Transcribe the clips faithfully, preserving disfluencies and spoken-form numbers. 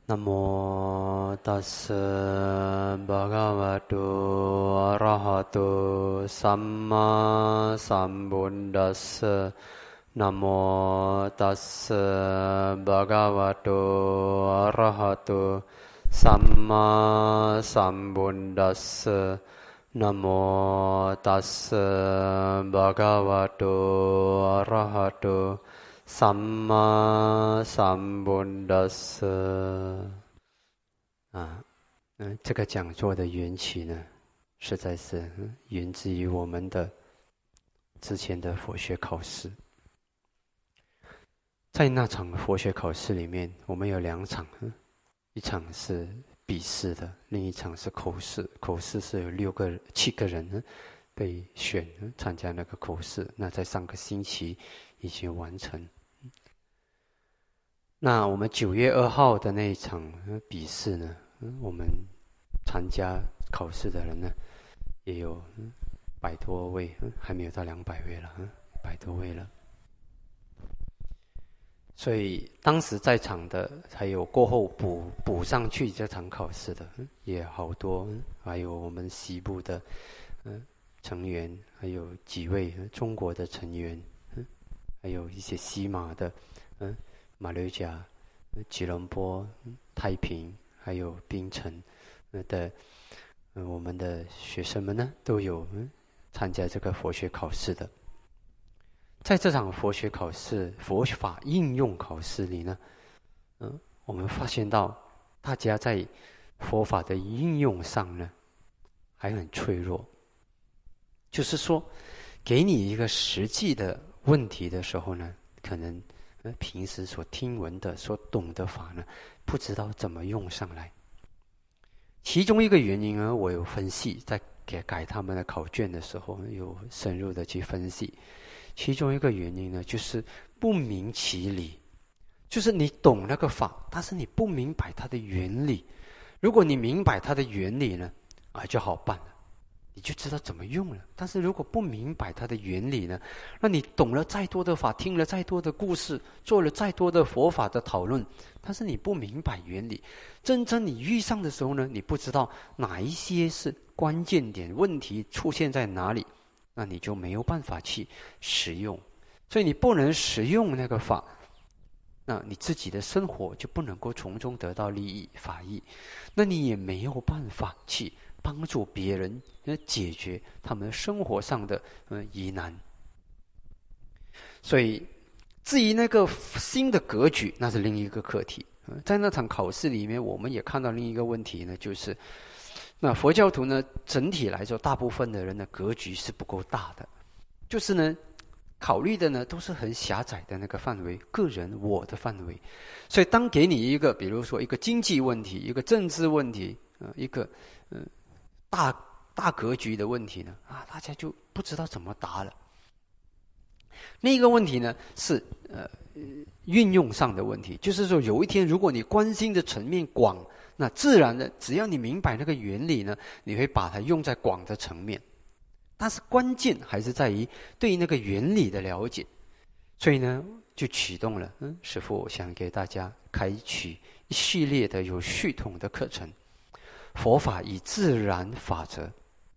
นะโมตัสสะภะคะวะโตอะระหะโตสัมมาสัมพุทธัสสะนะโมตัสสะภะคะวะโตอะระหะโตสัมมาสัมพุทธัสสะนะโมตัสสะภะคะวะโตอะระหะโตสัมมาสัมพุทธัสสะ啊，嗯，这个讲座的缘起呢，实在是、嗯、源自于我们的之前的佛学考试。在那场佛学考试里面，我们有两场，嗯、一场是笔试的，另一场是口试。口试是有六个、七个人、嗯、被选、嗯、参加那个口试。那在上个星期已经完成。那我们九月二号的那一场、嗯、笔试呢？嗯、我们参加考试的人呢，也有、嗯、百多位、嗯，还没有到两百位了，嗯，百多位了。所以当时在场的，还有过后补补上去这场考试的，嗯、也好多、嗯，还有我们西部的、嗯、成员，还有几位、嗯、中国的成员，嗯，还有一些西马的，嗯，马六甲、吉隆坡、嗯、太平。还有槟城的、呃、我们的学生们呢，都有、嗯、参加这个佛学考试的。在这场佛学考试、佛法应用考试里呢，嗯，我们发现到大家在佛法的应用上呢，还很脆弱。就是说，给你一个实际的问题的时候呢，可能呃平时所听闻的、所懂的法呢，不知道怎么用上来。其中一个原因呢，我有分析，在给改他们的考卷的时候，有深入的去分析。其中一个原因呢，就是不明其理，就是你懂那个法，但是你不明白它的原理。如果你明白它的原理呢，啊，就好办了。你就知道怎么用了。但是如果不明白它的原理呢，那你懂了再多的法，听了再多的故事，做了再多的佛法的讨论，但是你不明白原理，真正你遇上的时候呢，你不知道哪一些是关键点，问题出现在哪里，那你就没有办法去使用。所以你不能使用那个法，那你自己的生活就不能够从中得到利益法益，那你也没有办法去帮助别人解决他们生活上的呃疑难。所以至于那个新的格局，那是另一个课题。在那场考试里面，我们也看到另一个问题呢，就是那佛教徒呢，整体来说，大部分的人的格局是不够大的，就是呢考虑的呢都是很狭窄的那个范围，个人我的范围。所以当给你一个比如说一个经济问题，一个政治问题，呃、一个呃大大格局的问题呢，啊，大家就不知道怎么答了。另一个问题呢是呃运用上的问题，就是说有一天如果你关心的层面广，那自然的只要你明白那个原理呢，你会把它用在广的层面。但是关键还是在于对那个原理的了解，所以呢就启动了，嗯，师父我想给大家开启一系列的有系统的课程。佛法以自然法则，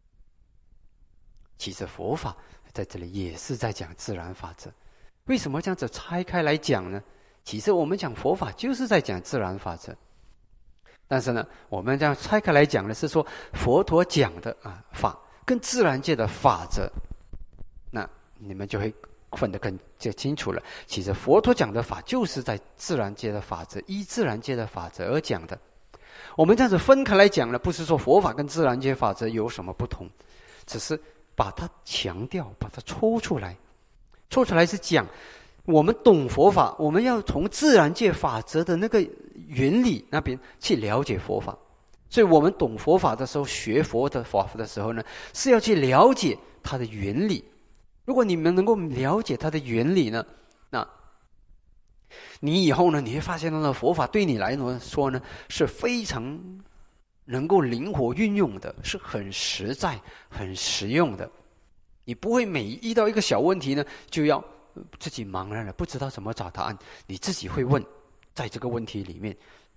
其实佛法在这里也是在讲自然法则。为什么这样子拆开来讲呢？其实我们讲佛法就是在讲自然法则，但是呢，我们这样拆开来讲的是说，佛陀讲的啊法跟自然界的法则，那你们就会分得更清楚了。其实佛陀讲的法就是在自然界的法则，依自然界的法则而讲的。我们这样子分开来讲呢，不是说佛法跟自然界法则有什么不同，只是把它强调，把它抽出来。抽出来是讲我们懂佛法，我们要从自然界法则的那个原理那边去了解佛法。所以我们懂佛法的时候，学佛的法的时候呢，是要去了解它的原理。如果你们能够了解它的原理呢，那你以后呢，你会发现那个佛法对你来说呢，是非常能够灵活运用的，是很实在、很实用的。你不会每遇到一个小问题呢，就要自己茫然了，不知道怎么找答案。你自己会问，在这个问题里面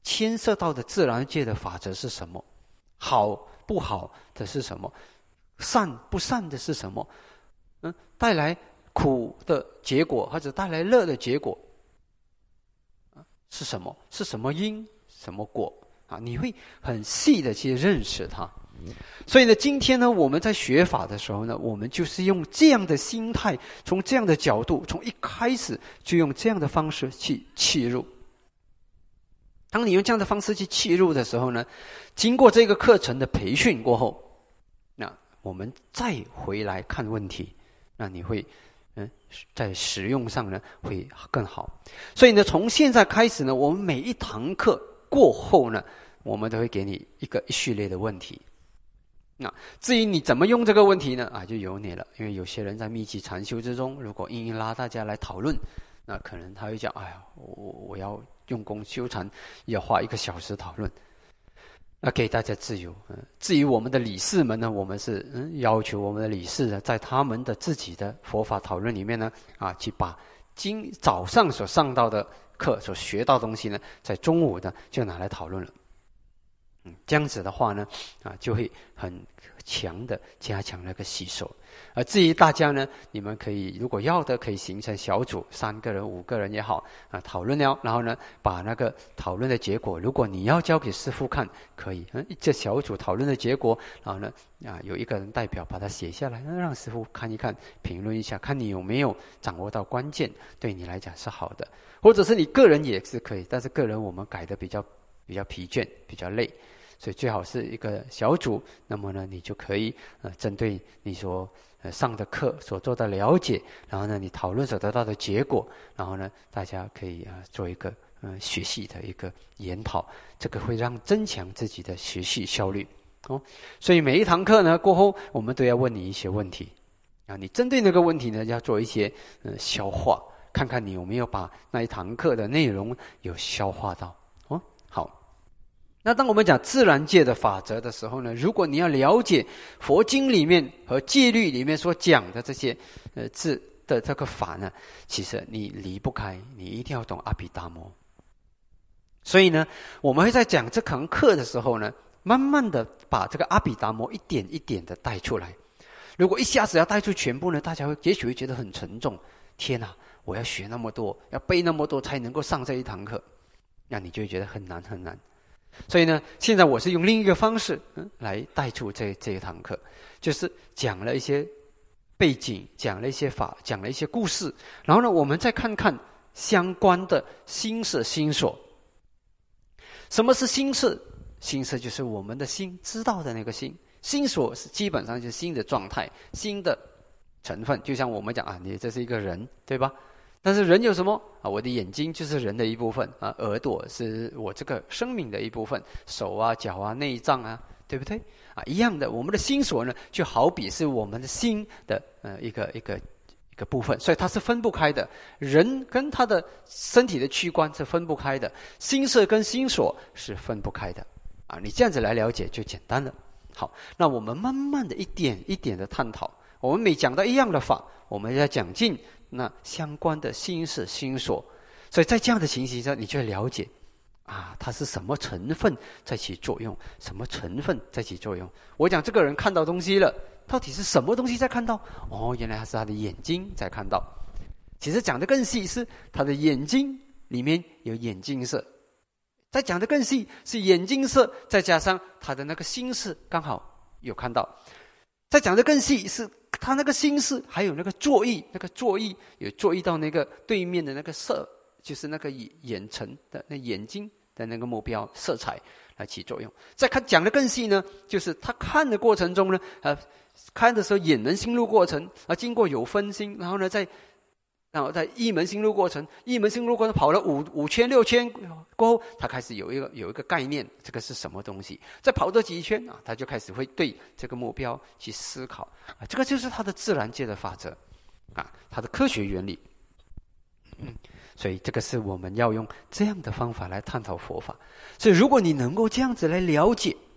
牵涉到的自然界的法则是什么，好不好的是什么，善不善的是什么，嗯，带来苦的结果或者带来乐的结果是什么？是什么因什么果啊？你会很细的去认识它。所以呢，今天呢，我们在学法的时候呢，我们就是用这样的心态，从这样的角度，从一开始就用这样的方式去切入。当你用这样的方式去切入的时候呢，经过这个课程的培训过后，那我们再回来看问题，那你会嗯，在使用上呢会更好。所以呢，从现在开始呢，我们每一堂课过后呢，我们都会给你一个一系列的问题。那至于你怎么用这个问题呢？啊，就由你了。因为有些人在密集禅修之中，如果硬硬拉大家来讨论，那可能他会讲：“哎呀，我我要用功修禅，要花一个小时讨论。”那给大家自由。嗯，至于我们的理事们呢，我们是嗯要求我们的理事呢，在他们的自己的佛法讨论里面呢，啊，去把今早上所上到的课所学到的东西呢，在中午呢就拿来讨论了。嗯，这样子的话呢，啊，就会很强的加强那个吸收。而至于大家呢，你们可以如果要的，可以形成小组，三个人、五个人也好啊，讨论了，然后呢，把那个讨论的结果，如果你要交给师父看，可以，嗯，这小组讨论的结果，然后呢，啊，有一个人代表把它写下来，让师父看一看，评论一下，看你有没有掌握到关键，对你来讲是好的，或者是你个人也是可以，但是个人我们改的比较比较疲倦，比较累。所以最好是一个小组，那么呢，你就可以呃针对你所呃上的课所做的了解，然后呢，你讨论所得到的结果，然后呢，大家可以啊、呃、做一个呃学习的一个研讨，这个会让增强自己的学习效率哦。所以每一堂课呢过后，我们都要问你一些问题啊，你针对那个问题呢，要做一些呃消化，看看你有没有把那一堂课的内容有消化到哦。好。那当我们讲自然界的法则的时候呢，如果你要了解佛经里面和戒律里面所讲的这些呃字的这个法呢，其实你离不开，你一定要懂阿毗达摩。所以呢，我们会在讲这堂课的时候呢，慢慢的把这个阿毗达摩一点一点的带出来。如果一下子要带出全部呢，大家会也许会觉得很沉重。天哪，我要学那么多，要背那么多才能够上这一堂课，那你就会觉得很难很难。所以呢，现在我是用另一个方式、嗯、来带出这这一堂课，就是讲了一些背景，讲了一些法，讲了一些故事，然后呢，我们再看看相关的心识心所。什么是心识？心识就是我们的心知道的那个心，心所是基本上就是心的状态，心的成分。就像我们讲啊，你这是一个人，对吧？但是人有什么啊？我的眼睛就是人的一部分啊，耳朵是我这个生命的一部分，手啊、脚啊、内脏啊，对不对？啊，一样的，我们的心所呢，就好比是我们的心的呃一个一个一个部分，所以它是分不开的。人跟他的身体的器官是分不开的，心识跟心所是分不开的啊。你这样子来了解就简单了。好，那我们慢慢的一点一点的探讨，我们每讲到一样的法，我们要讲尽那相关的心识心所，所以在这样的情形下，你就会了解啊，它是什么成分在起作用，什么成分在起作用。我讲这个人看到东西了，到底是什么东西在看到？哦，原来他是他的眼睛在看到。其实讲得更细，是他的眼睛里面有眼睛色。再讲得更细，是眼睛色再加上他的那个心识刚好有看到。再讲得更细，是他那个心识还有那个作意，那个作意有作意到那个对面的那个色，就是那个眼尘的那眼睛的那个目标色彩来起作用。再看讲得更细呢，就是他看的过程中呢，呃，看的时候眼能心入过程，啊，经过有分心，然后呢再。然后在一门心入过程，一门心入过程跑了五五圈六圈过后，他开始有一个有一个概念，这个是什么东西？再跑多几圈啊，他就开始会对这个目标去思考啊，这个就是他的自然界的法则啊，他的科学原理。嗯，所以这个是我们要用这样的方法来探讨佛法。所以如果你能够这样子来了解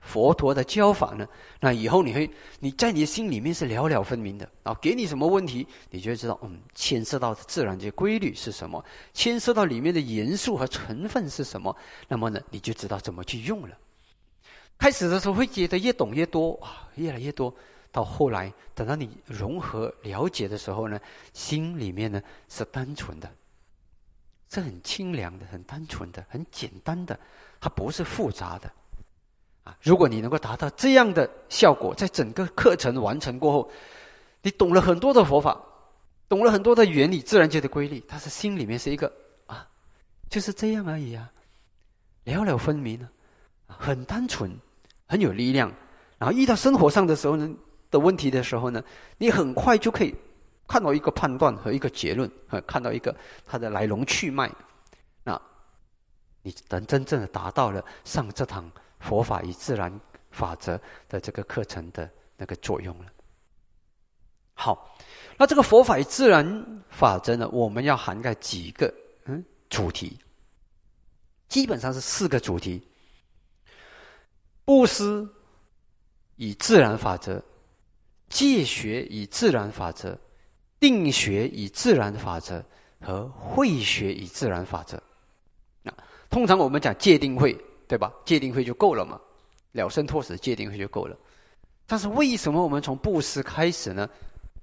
佛陀的教法呢，那以后你会你在你的心里面是了了分明的啊。给你什么问题，你就会知道，嗯，牵涉到自然界规律是什么，牵涉到里面的元素和成分是什么，那么呢，你就知道怎么去用了。开始的时候会觉得越懂越多啊，越来越多，到后来等到你融合了解的时候呢，心里面呢是单纯的，是很清凉的，很单纯的，很简单的，它不是复杂的啊。如果你能够达到这样的效果，在整个课程完成过后，你懂了很多的佛法，懂了很多的原理，自然界的规律，它是心里面是一个啊，就是这样而已啊，了了分明啊，很单纯，很有力量。然后遇到生活上的时候呢的问题的时候呢，你很快就可以看到一个判断和一个结论，看到一个它的来龙去脉。那你能真正的达到了上这堂佛法与自然法则的这个课程的那个作用了。好，那这个佛法与自然法则呢，我们要涵盖几个嗯主题，基本上是四个主题：布施与自然法则，戒学与自然法则，定学与自然法则，和慧学与自然法则。啊，通常我们讲戒定慧，对吧？戒定慧就够了嘛，了生脱死戒定慧就够了。但是为什么我们从布施开始呢？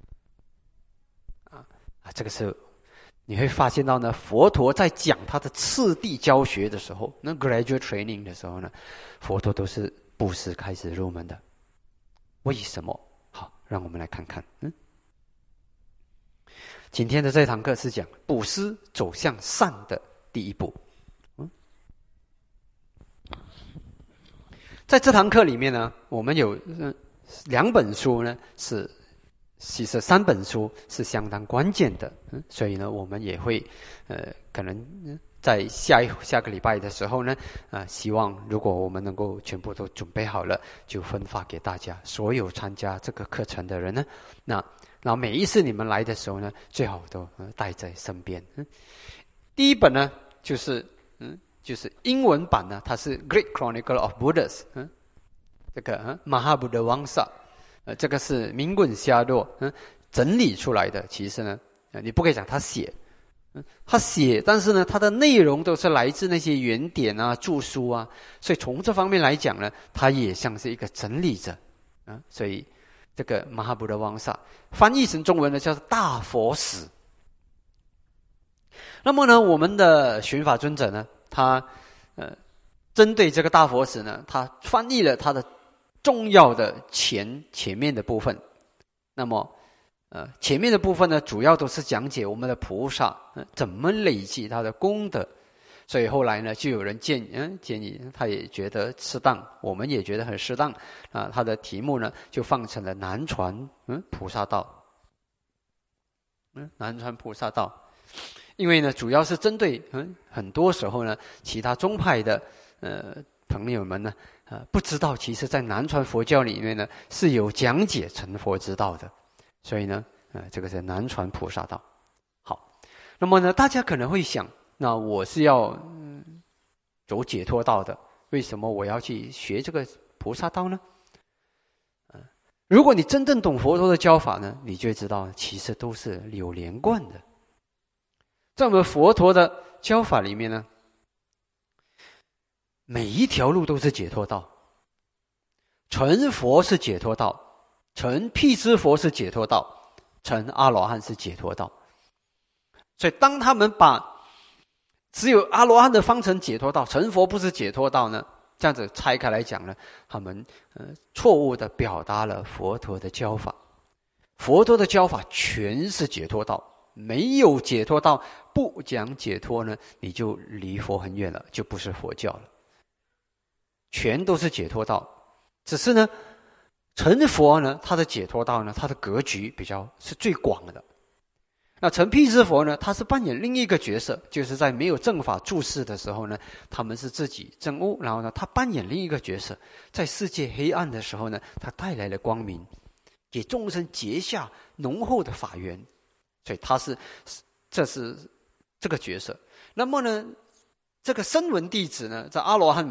啊啊，这个时候你会发现到呢，佛陀在讲他的次第教学的时候，那 graduate training 的时候呢，佛陀都是布施开始入门的。为什么？好，让我们来看看。嗯，今天的这堂课是讲布施走向善的第一步。嗯，在这堂课里面呢，我们有嗯两本书呢是。其实三本书是相当关键的，嗯，所以呢，我们也会，呃，可能在下一下个礼拜的时候呢，啊、呃，希望如果我们能够全部都准备好了，就分发给大家，所有参加这个课程的人呢，那那每一次你们来的时候呢，最好都、呃、带在身边。嗯，第一本呢，就是嗯，就是英文版呢，它是《Great Chronicle of Buddhas》，嗯，这个嗯 Mahabhuddha Vamsa。呃，这个是明棍虾洛嗯整理出来的。其实呢，呃，你不可以讲他写，嗯，他写，但是呢，他的内容都是来自那些原典啊、著书啊，所以从这方面来讲呢，他也像是一个整理者，啊，所以这个马哈布的汪萨翻译成中文呢叫做大佛史。那么呢，我们的玄法尊者呢，他呃针对这个大佛史呢，他翻译了他的重要的前前面的部分。那么呃前面的部分呢，主要都是讲解我们的菩萨、呃、怎么累积他的功德。所以后来呢，就有人建嗯建议，他也觉得适当，我们也觉得很适当啊。他的题目呢，就放成了南传嗯菩萨道，嗯南传菩萨道。因为呢，主要是针对嗯很多时候呢，其他宗派的呃朋友们呢。呃，不知道，其实在南传佛教里面呢，是有讲解成佛之道的，所以呢，呃，这个是南传菩萨道。好，那么呢，大家可能会想，那我是要、嗯、走解脱道的，为什么我要去学这个菩萨道呢？呃、如果你真正懂佛陀的教法呢，你就会知道，其实都是有连贯的。在我们佛陀的教法里面呢，每一条路都是解脱道，成佛是解脱道，成辟支佛是解脱道，成阿罗汉是解脱道。所以当他们把只有阿罗汉的方成解脱道，成佛不是解脱道呢，这样子拆开来讲呢，他们呃错误的表达了佛陀的教法。佛陀的教法全是解脱道，没有解脱道，不讲解脱呢，你就离佛很远了，就不是佛教了。全都是解脱道，只是呢，成佛呢，他的解脱道呢，他的格局比较是最广的。那成辟支佛呢，他是扮演另一个角色，就是在没有正法注释的时候呢，他们是自己证悟，然后呢，他扮演另一个角色，在世界黑暗的时候呢，他带来了光明，给众生结下浓厚的法缘，所以他是这是这个角色。那么呢，这个声闻弟子呢，在阿罗汉们呢，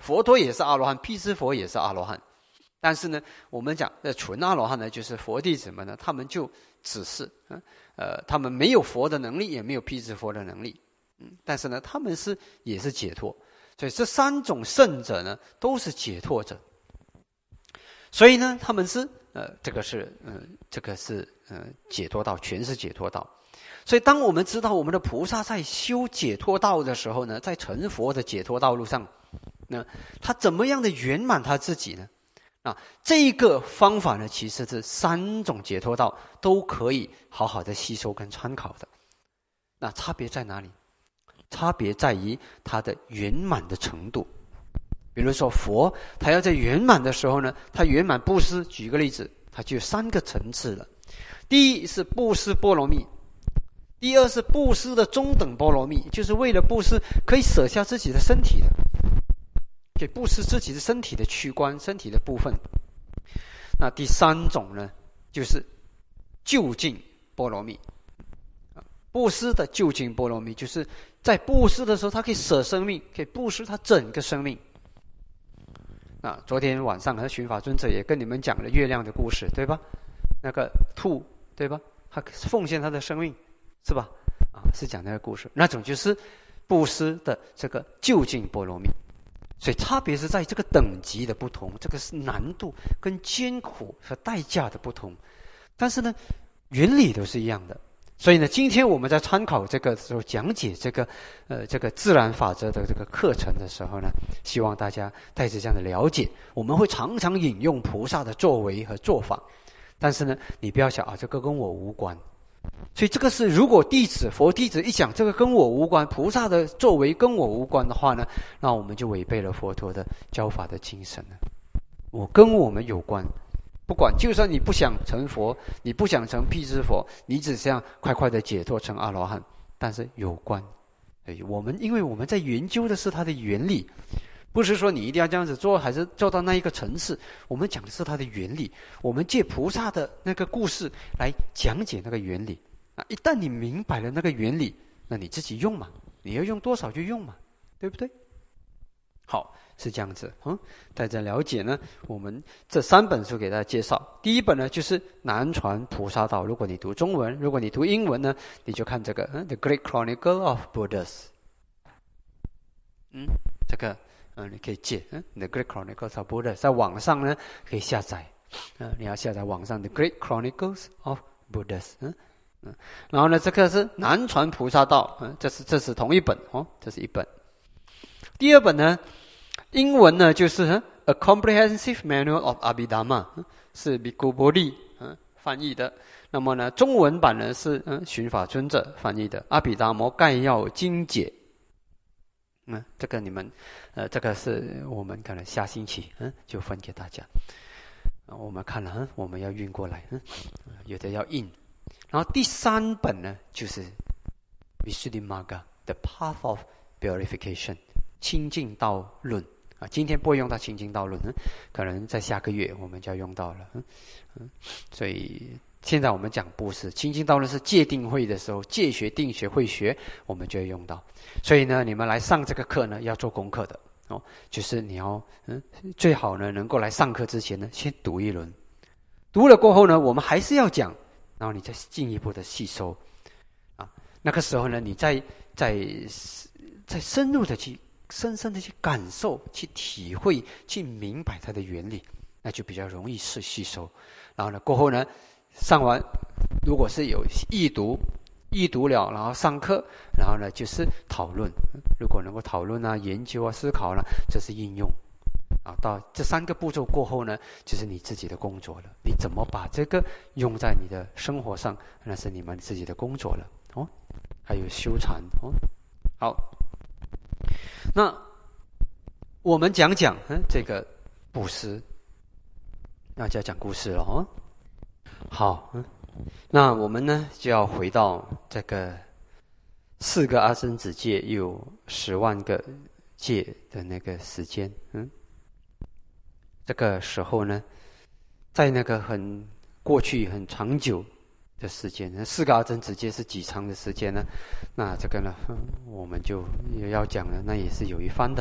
佛陀也是阿罗汉，辟支佛也是阿罗汉。但是呢，我们讲的纯阿罗汉呢，就是佛弟子们呢，他们就只是，呃，他们没有佛的能力，也没有辟支佛的能力，嗯，但是呢，他们是也是解脱。所以这三种圣者呢，都是解脱者。所以呢，他们是，呃，这个是，呃，这个是，呃，解脱道，全是解脱道。所以，当我们知道我们的菩萨在修解脱道的时候呢，在成佛的解脱道路上，那他怎么样的圆满他自己呢？啊，这一个方法呢，其实是三种解脱道都可以好好的吸收跟参考的。那差别在哪里？差别在于它的圆满的程度。比如说佛，他要在圆满的时候呢，他圆满布施。举个例子，他就有三个层次了。第一是布施波罗蜜，第二是布施的中等波罗蜜，就是为了布施可以舍下自己的身体的。可以布施自己的身体的躯干、身体的部分。那第三种呢，就是究竟波罗蜜。布施的究竟波罗蜜，就是在布施的时候，他可以舍生命，可以布施他整个生命。那昨天晚上和寻法尊者也跟你们讲了月亮的故事，对吧？那个兔，对吧？他奉献他的生命，是吧？啊，是讲那个故事。那种就是布施的这个究竟波罗蜜。所以差别是在这个等级的不同，这个是难度跟艰苦和代价的不同，但是呢，原理都是一样的。所以呢，今天我们在参考这个时候讲解这个呃这个自然法则的这个课程的时候呢，希望大家带着这样的了解，我们会常常引用菩萨的作为和做法，但是呢，你不要想啊，这个跟我无关。所以这个是，如果弟子佛弟子一讲这个跟我无关，菩萨的作为跟我无关的话呢，那我们就违背了佛陀的教法的精神了。我跟我们有关，不管就算你不想成佛，你不想成辟支佛，你只想快快的解脱成阿罗汉，但是有关。我们因为我们在研究的是它的原理，不是说你一定要这样子做，还是做到那一个层次。我们讲的是它的原理，我们借菩萨的那个故事来讲解那个原理。啊，一旦你明白了那个原理，那你自己用嘛，你要用多少就用嘛，对不对？好，是这样子。嗯，大家了解呢，我们这三本书给大家介绍。第一本呢就是南传菩萨道，如果你读中文，如果你读英文呢，你就看这个嗯 The Great Chronicle of Buddhas。嗯，这个嗯你可以借嗯 The Great Chronicles of Buddhas， 在网上呢可以下载。嗯，你要下载网上 The Great Chronicles of Buddhas。嗯嗯，然后呢，这个是南传菩萨道，嗯，这是这是同一本哦，这是一本。第二本呢，英文呢就是《A Comprehensive Manual of Abhidhamma》，是比古波利嗯翻译的。那么呢，中文版呢是嗯寻法尊者翻译的《阿毗达摩概要经解》。嗯，这个你们呃，这个是我们可能下星期嗯就分给大家。我们看了，嗯，我们要运过来，嗯，有的要印。然后第三本呢，就是《Visuddhimagga The Path of Purification》清净道论啊。今天不会用到清净道论，嗯，可能在下个月我们就要用到了。嗯嗯，所以现在我们讲布施，清净道论是戒定慧的时候，戒学、定学、慧学，我们就会用到。所以呢，你们来上这个课呢，要做功课的哦，就是你要嗯，最好呢能够来上课之前呢，先读一轮，读了过后呢，我们还是要讲。然后你再进一步的吸收，啊，那个时候呢，你再再再深入的去、深深的去感受、去体会、去明白它的原理，那就比较容易是吸收。然后呢，过后呢，上完如果是有译读，译读了，然后上课，然后呢就是讨论。如果能够讨论啊、研究啊、思考呢，这是应用。啊，到这三个步骤过后呢，就是你自己的工作了。你怎么把这个用在你的生活上，那是你们自己的工作了哦。还有修禅哦。好，那我们讲讲嗯这个布施，大家讲故事了哦。好，嗯，那我们呢就要回到这个四个阿僧祇戒有十万个戒的那个时间，嗯。这个时候呢，在那个很过去很长久的时间，四个阿僧祇戒是几长的时间呢？那这个呢，我们就也要讲了，那也是有一番的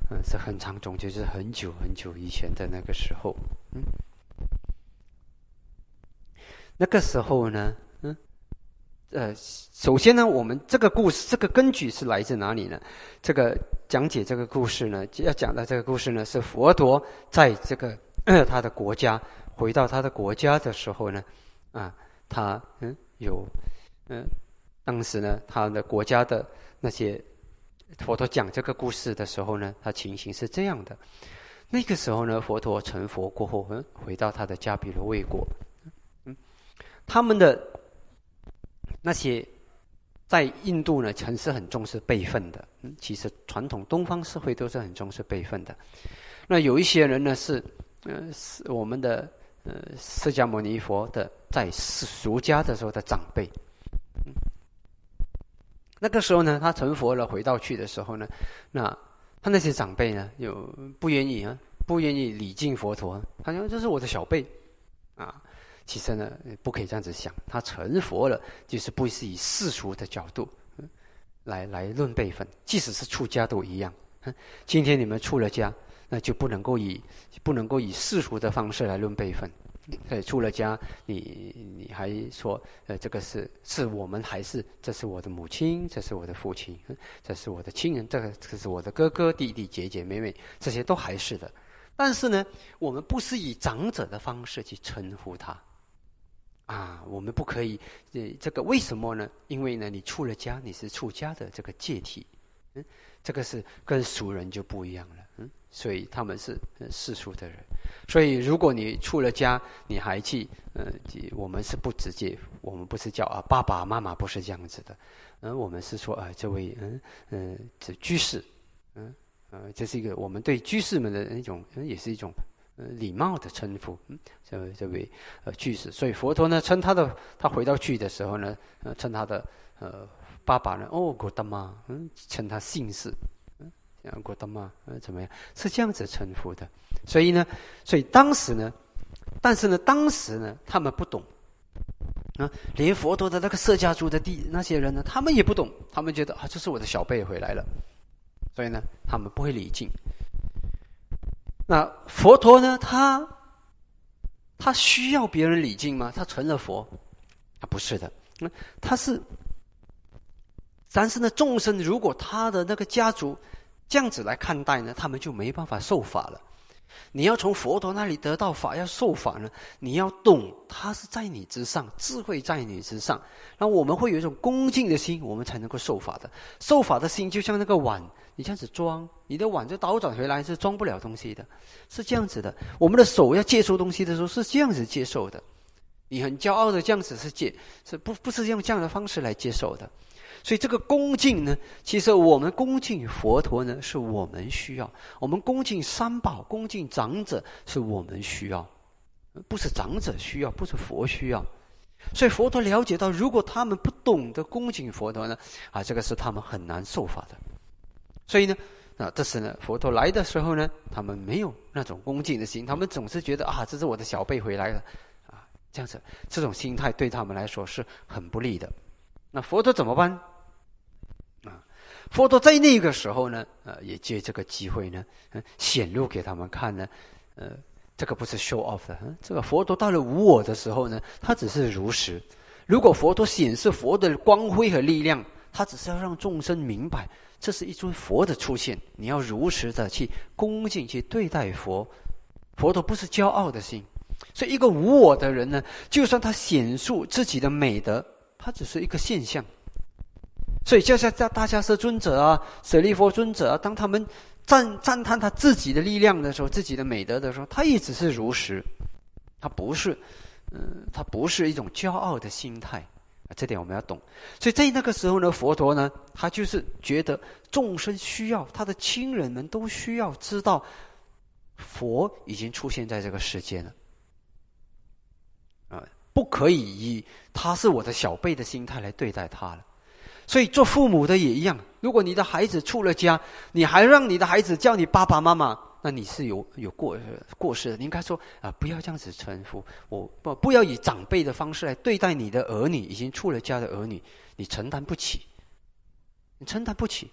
嗯，是很长种，就是很久很久以前的那个时候，嗯，那个时候呢，嗯，呃，首先呢，我们这个故事，这个根据是来自哪里呢？这个讲解这个故事呢，要讲的这个故事呢，是佛陀在这个、呃、他的国家回到他的国家的时候呢，啊，他嗯有嗯，当时呢，他的国家的那些佛陀讲这个故事的时候呢，他情形是这样的。那个时候呢，佛陀成佛过后，嗯，回到他的迦毗罗卫国，嗯，他们的那些在印度呢，曾是很重视辈分的。嗯，其实传统东方社会都是很重视辈分的。那有一些人呢，是呃，是我们的呃释迦牟尼佛的在俗家的时候的长辈。嗯，那个时候呢，他成佛了，回到去的时候呢，那他那些长辈呢，有不愿意啊，不愿意礼敬佛陀，他说这是我的小辈啊。其实呢，不可以这样子想，他成佛了，就是不是以世俗的角度，嗯，来来论辈分，即使是出家都一样。嗯，今天你们出了家，那就不能够以不能够以世俗的方式来论辈分。所以出了家，你你还说，呃，这个是是我们还是这是我的母亲，这是我的父亲，这是我的亲人，这个这是我的哥哥弟弟姐姐妹妹，这些都还是的。但是呢，我们不是以长者的方式去称呼他。啊，我们不可以，呃，这个为什么呢？因为呢，你出了家，你是出家的这个戒体，嗯，这个是跟俗人就不一样了，嗯，所以他们是世俗的人，所以如果你出了家，你还去，呃，我们是不直接，我们不是叫啊爸爸妈妈，不是这样子的，嗯，我们是说啊，这位，嗯嗯，这居士，嗯呃，这是一个我们对居士们的那种，嗯，也是一种。呃，礼貌的称呼，嗯，这位这位呃居士，所以佛陀呢称他的，他回到去的时候呢，呃，称他的呃爸爸呢，哦，果达玛，嗯，称他姓氏，嗯，果达玛，呃，怎么样？是这样子称呼的。所以呢，所以当时呢，但是呢，当时呢，他们不懂，啊，连佛陀的那个摄迦族的地那些人呢，他们也不懂，他们觉得啊，这是我的小辈回来了，所以呢，他们不会礼敬。那佛陀呢？他他需要别人礼敬吗？他成了佛，啊，不是的。他是，但是呢，众生如果他的那个家族这样子来看待呢，他们就没办法受法了。你要从佛陀那里得到法，要受法呢，你要懂他是在你之上，智慧在你之上。然后我们会有一种恭敬的心，我们才能够受法的。受法的心就像那个碗，你这样子装，你的碗就倒转回来是装不了东西的，是这样子的。我们的手要接受东西的时候是这样子接受的，你很骄傲的这样子是接，是不不是用这样的方式来接受的。所以这个恭敬呢，其实我们恭敬佛陀呢，是我们需要；我们恭敬三宝、恭敬长者，是我们需要，不是长者需要，不是佛需要。所以佛陀了解到，如果他们不懂得恭敬佛陀呢，啊，这个是他们很难受法的。所以呢，啊，这时呢，佛陀来的时候呢，他们没有那种恭敬的心，他们总是觉得啊，这是我的小辈回来了，啊，这样子，这种心态对他们来说是很不利的。那佛陀怎么办？啊，佛陀在那个时候呢，呃，也借这个机会呢，呃、显露给他们看呢，呃，这个不是 show off 的，嗯，这个佛陀到了无我的时候呢，他只是如实。如果佛陀显示佛的光辉和力量，他只是要让众生明白，这是一尊佛的出现，你要如实的去恭敬去对待佛。佛陀不是骄傲的心，所以一个无我的人呢，就算他显述自己的美德，他只是一个现象。所以就像大迦叶尊者啊、舍利弗尊者啊，当他们赞赞叹他自己的力量的时候，自己的美德的时候，他也只是如实，他不是，嗯、呃，他不是一种骄傲的心态啊，这点我们要懂。所以在那个时候呢，佛陀呢，他就是觉得众生需要，他的亲人们都需要知道，佛已经出现在这个世界了，啊，不可以以他是我的小辈的心态来对待他了。所以做父母的也一样，如果你的孩子出了家，你还让你的孩子叫你爸爸妈妈，那你是有有过过失的。你应该说啊，不要这样子称呼我，不不要以长辈的方式来对待你的儿女，已经出了家的儿女，你承担不起，你承担不起。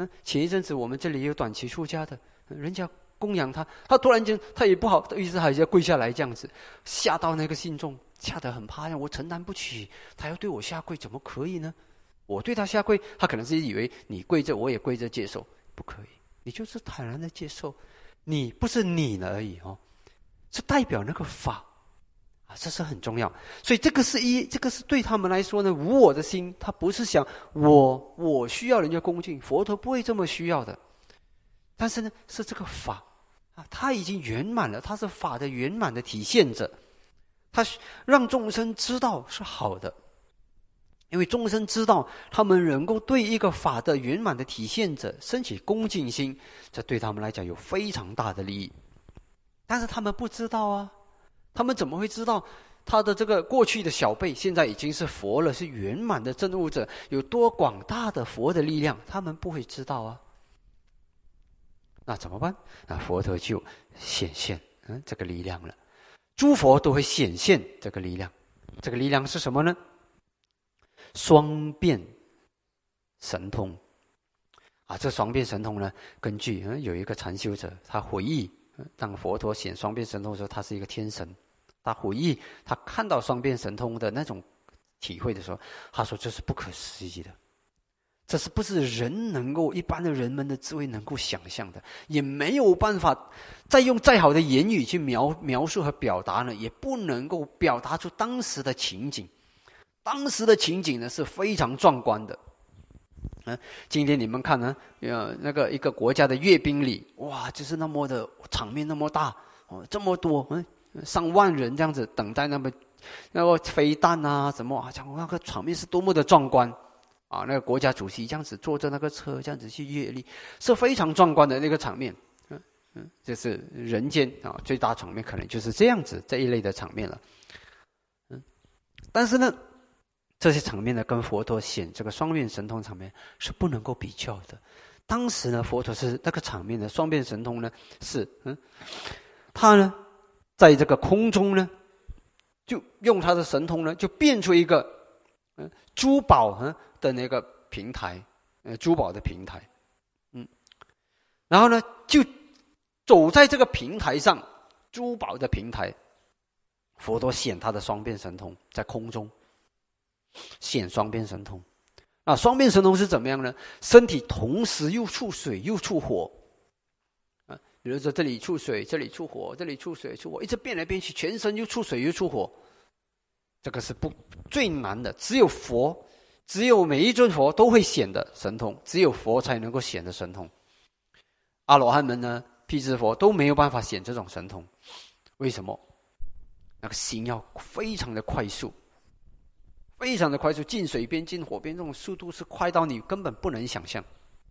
嗯，前一阵子我们这里有短期出家的，人家供养他，他突然间他也不好意思，还是要跪下来这样子，吓到那个信众，吓得很怕呀，我承担不起，他要对我下跪，怎么可以呢？我对他下跪，他可能是以为你跪着，我也跪着接受，不可以，你就是坦然的接受，你不是你而已哦，是代表那个法啊，这是很重要。所以这个是一，这个是对他们来说呢，无我的心，他不是想我我需要人家恭敬，佛陀不会这么需要的。但是呢，是这个法啊，他已经圆满了，他是法的圆满的体现者，他让众生知道是好的。因为众生知道他们能够对一个法的圆满的体现者升起恭敬心，这对他们来讲有非常大的利益。但是他们不知道啊，他们怎么会知道他的这个过去的小辈现在已经是佛了，是圆满的证悟者，有多广大的佛的力量，他们不会知道啊。那怎么办？那佛陀就显现嗯这个力量了，诸佛都会显现这个力量。这个力量是什么呢？双变神通啊！这双变神通呢，根据、嗯、有一个禅修者，他回忆，当佛陀显双变神通的时候，他是一个天神。他回忆他看到双变神通的那种体会的时候，他说：“这是不可思议的，这是不是人能够一般的人们的智慧能够想象的，也没有办法再用再好的言语去描描述和表达呢，也不能够表达出当时的情景。”当时的情景呢是非常壮观的，嗯，今天你们看呢，呃，那个一个国家的阅兵礼，哇，就是那么的场面那么大，哦，这么多，嗯，上万人这样子等待那么那个飞弹啊什么啊，讲那个场面是多么的壮观啊！那个国家主席这样子坐着那个车这样子去阅历，是非常壮观的那个场面，嗯嗯，就是人间啊最大场面可能就是这样子这一类的场面了，嗯，但是呢。这些场面呢，跟佛陀显这个双面神通场面是不能够比较的。当时呢，佛陀是那个场面的双面神通呢，是嗯，他呢，在这个空中呢，就用他的神通呢，就变出一个嗯珠宝嗯的那个平台，呃，珠宝的平台，嗯，然后呢，就走在这个平台上，珠宝的平台，佛陀显他的双变神通在空中。显双变神通，那双变神通是怎么样呢？身体同时又触水又触火，啊，比如说这里触水，这里触火，这里触水触火，一直变来变去，全身又触水又触火，这个是不最难的，只有佛，只有每一尊佛都会显的神通，只有佛才能够显的神通。阿罗汉们呢，辟支佛都没有办法显这种神通，为什么？那个心要非常的快速。非常的快速，进水边进火边，这种速度是快到你根本不能想象，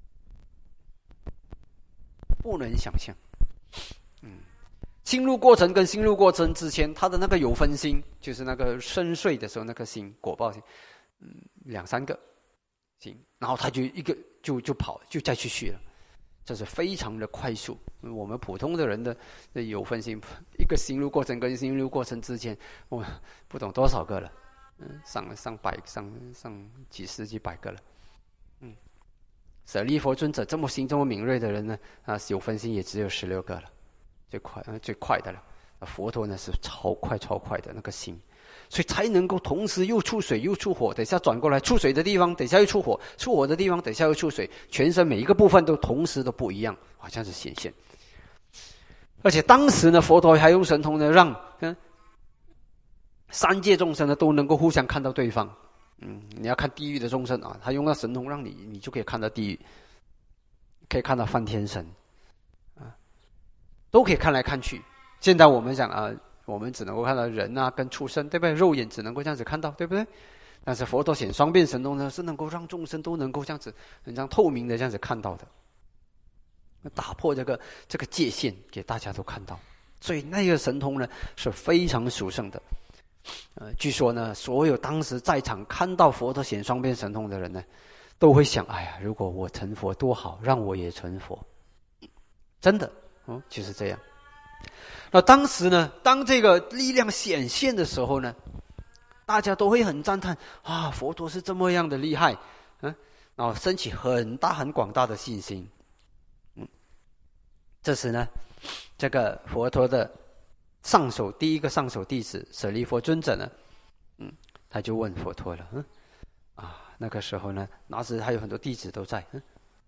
不能想象。嗯，心入过程跟心入过程之前，他的那个有分心，就是那个深睡的时候那个心果报心，嗯，两三个心，然后他就一个就就跑，就再去续了，这是非常的快速。我们普通的人的有分心，一个心入过程跟心入过程之间，我不懂多少个了。嗯，上上百上上几十几百个了，嗯，舍利佛尊者这么心这么敏锐的人呢，啊，有分心也只有十六个了，最快呃最快的了。佛陀呢是超快超快的那个心，所以才能够同时又触水又触火，等下转过来触水的地方，等下又触火，触火的地方等下又触水，全身每一个部分都同时都不一样，好像是显现。而且当时呢，佛陀还用神通呢，让嗯。三界众生呢都能够互相看到对方，嗯，你要看地狱的众生啊，他用那神通让你，你就可以看到地狱，可以看到梵天神，啊，都可以看来看去。现在我们讲啊，我们只能够看到人啊跟畜生，对不对？肉眼只能够这样子看到，对不对？但是佛陀显双变神通呢，是能够让众生都能够这样子，很像透明的这样子看到的，打破这个这个界限，给大家都看到。所以那个神通呢是非常殊胜的。呃，据说呢，所有当时在场看到佛陀显双变神通的人呢，都会想：哎呀，如果我成佛多好，让我也成佛。真的，嗯，就是这样。那当时呢，当这个力量显现的时候呢，大家都会很赞叹啊，佛陀是这么样的厉害，嗯， 然后升起很大很广大的信心。嗯，这时呢，这个佛陀的上首第一个上首弟子舍利弗尊者呢，嗯，他就问佛陀了，嗯，啊，那个时候呢，那时还有很多弟子都在，嗯，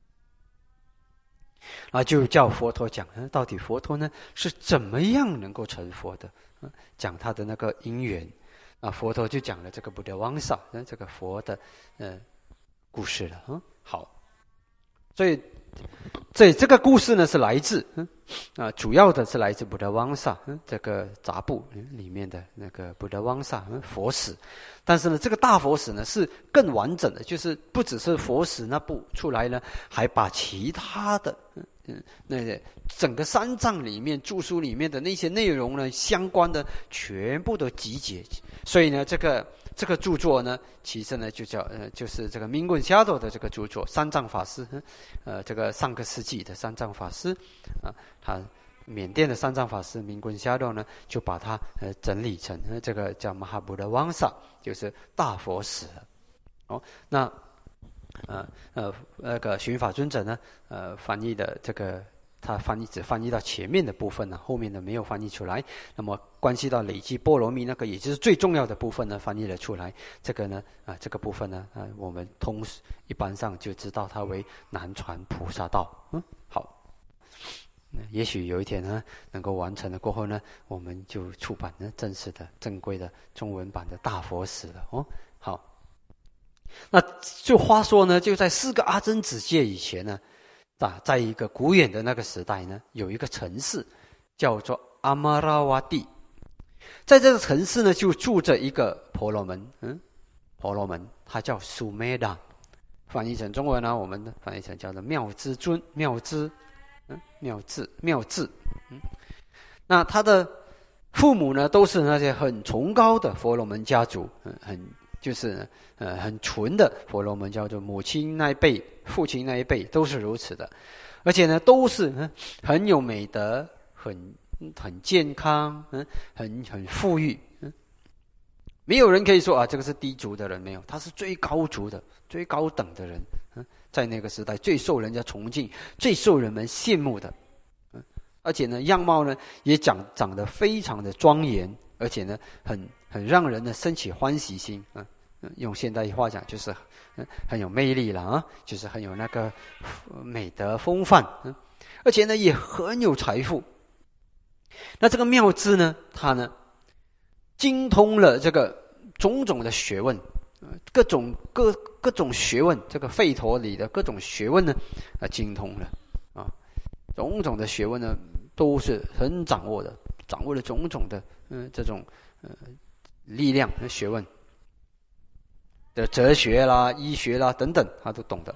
然后就叫佛陀讲，嗯，到底佛陀呢是怎么样能够成佛的，嗯，讲他的那个因缘。啊，佛陀就讲了这个布德旺萨，嗯，这个佛的呃故事了，嗯，好，所以，所以这个故事呢是来自，嗯，啊，主要的是来自布德旺萨，嗯，这个杂部里面的那个布德旺萨，嗯，佛史，但是呢，这个大佛史呢是更完整的，就是不只是佛史那部出来呢，还把其他的，嗯。嗯，那个整个三藏里面著书里面的那些内容呢，相关的全部都集结，所以呢，这个这个著作呢，其实呢就叫呃，就是这个明棍夏多的这个著作，三藏法师，呃，这个上个世纪的三藏法师，啊，他缅甸的三藏法师明棍夏多呢，就把它呃整理成呃这个叫马哈布的旺萨，就是大佛史了。哦，那。呃呃，那个寻法尊者呢，呃，翻译的这个他翻译只翻译到前面的部分呢，后面的没有翻译出来。那么关系到累积波罗蜜那个，也就是最重要的部分呢，翻译了出来。这个呢，啊、呃，这个部分呢，啊、呃，我们通一般上就知道它为南传菩萨道。嗯，好。也许有一天呢，能够完成了过后呢，我们就出版呢正式的、正规的中文版的大佛史了。哦，好。那就话说呢，就在四个阿僧祇劫以前呢，啊，在一个古远的那个时代呢，有一个城市叫做阿玛拉瓦蒂，在这个城市呢，就住着一个婆罗门，嗯，婆罗门，他叫苏梅达，翻译成中文呢，我们翻译成叫做妙智尊，妙智，嗯，妙智，妙智，嗯，那他的父母呢，都是那些很崇高的婆罗门家族，嗯，很。就是呃很纯的婆罗门，叫做母亲那一辈、父亲那一辈都是如此的，而且呢都是、嗯、很有美德、很很健康、嗯很很富裕，嗯，没有人可以说啊这个是低族的人，没有，他是最高族的、最高等的人，嗯，在那个时代最受人家崇敬、最受人们羡慕的，嗯，而且呢样貌呢也长长得非常的庄严，而且呢很很让人呢生起欢喜心，嗯。用现代话讲，就是很有魅力了啊，就是很有那个美德风范，嗯，而且呢也很有财富。那这个妙智呢，他呢精通了这个种种的学问，各种各各种学问，这个吠陀里的各种学问呢，啊精通了啊，种种的学问呢都是很掌握的，掌握了种种的嗯这种呃力量和学问。的哲学啦、医学啦等等，他都懂得。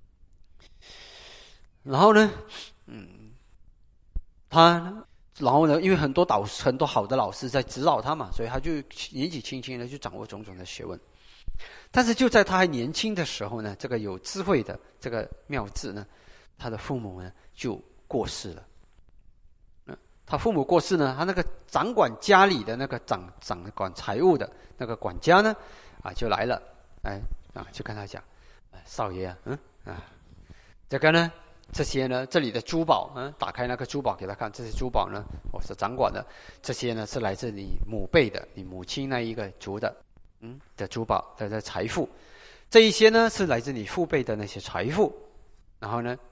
然后呢，嗯，他，然后呢，因为很多导师、很多好的老师在指导他嘛，所以他就年纪轻轻的就掌握种种的学问。但是就在他还年轻的时候呢，这个有智慧的这个妙智呢，他的父母呢就过世了。嗯，他父母过世呢，他那个掌管家里的那个掌掌管财务的那个管家呢，啊，就来了。哎啊，就跟他讲，少爷啊，嗯啊，这个呢，这些呢，这里的珠宝，嗯，打开那个珠宝给他看，这些珠宝呢，我是掌管的，这些呢是来自你母辈的，你母亲那一个族的，嗯的珠宝的的财富，这一些呢是来自你父辈的那些财富，然后呢，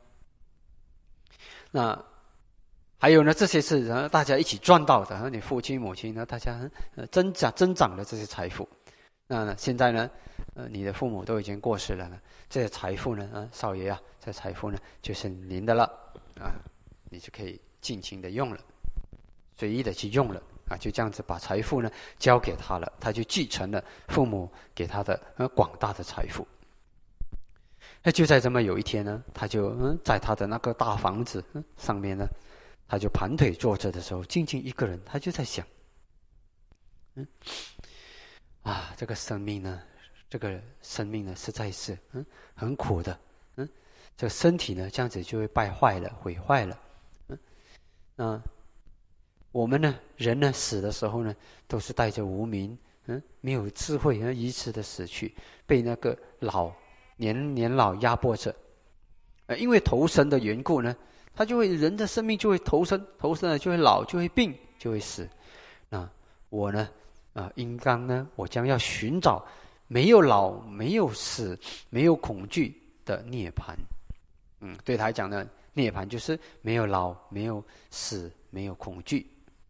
那还有呢，这些是然后大家一起赚到的，然后你父亲母亲呢，大家呃增长增长的这些财富，那呢现在呢。呃，你的父母都已经过世了呢，这些财富呢，啊，少爷啊，这财富呢就是您的了，啊，你就可以尽情的用了，随意的去用了，啊，就这样子把财富呢交给他了，他就继承了父母给他的呃广大的财富。那就在这么有一天呢，他就嗯在他的那个大房子、嗯、上面呢，他就盘腿坐着的时候，静静一个人，他就在想，嗯，啊，这个生命呢。这个生命呢，实在是嗯很苦的，嗯，这个身体呢，这样子就会败坏了、毁坏了，嗯，那我们呢，人呢，死的时候呢，都是带着无明，嗯，没有智慧而依次的死去，被那个老年年老压迫着。呃，因为投生的缘故呢，他就会人的生命就会投生，投生了就会老，就会病，就会死。那我呢，啊、呃，应当呢，我将要寻找没有老、没有死、没有恐惧的涅槃。嗯，对他来讲呢，涅槃就是没有老、没有死、没有恐惧。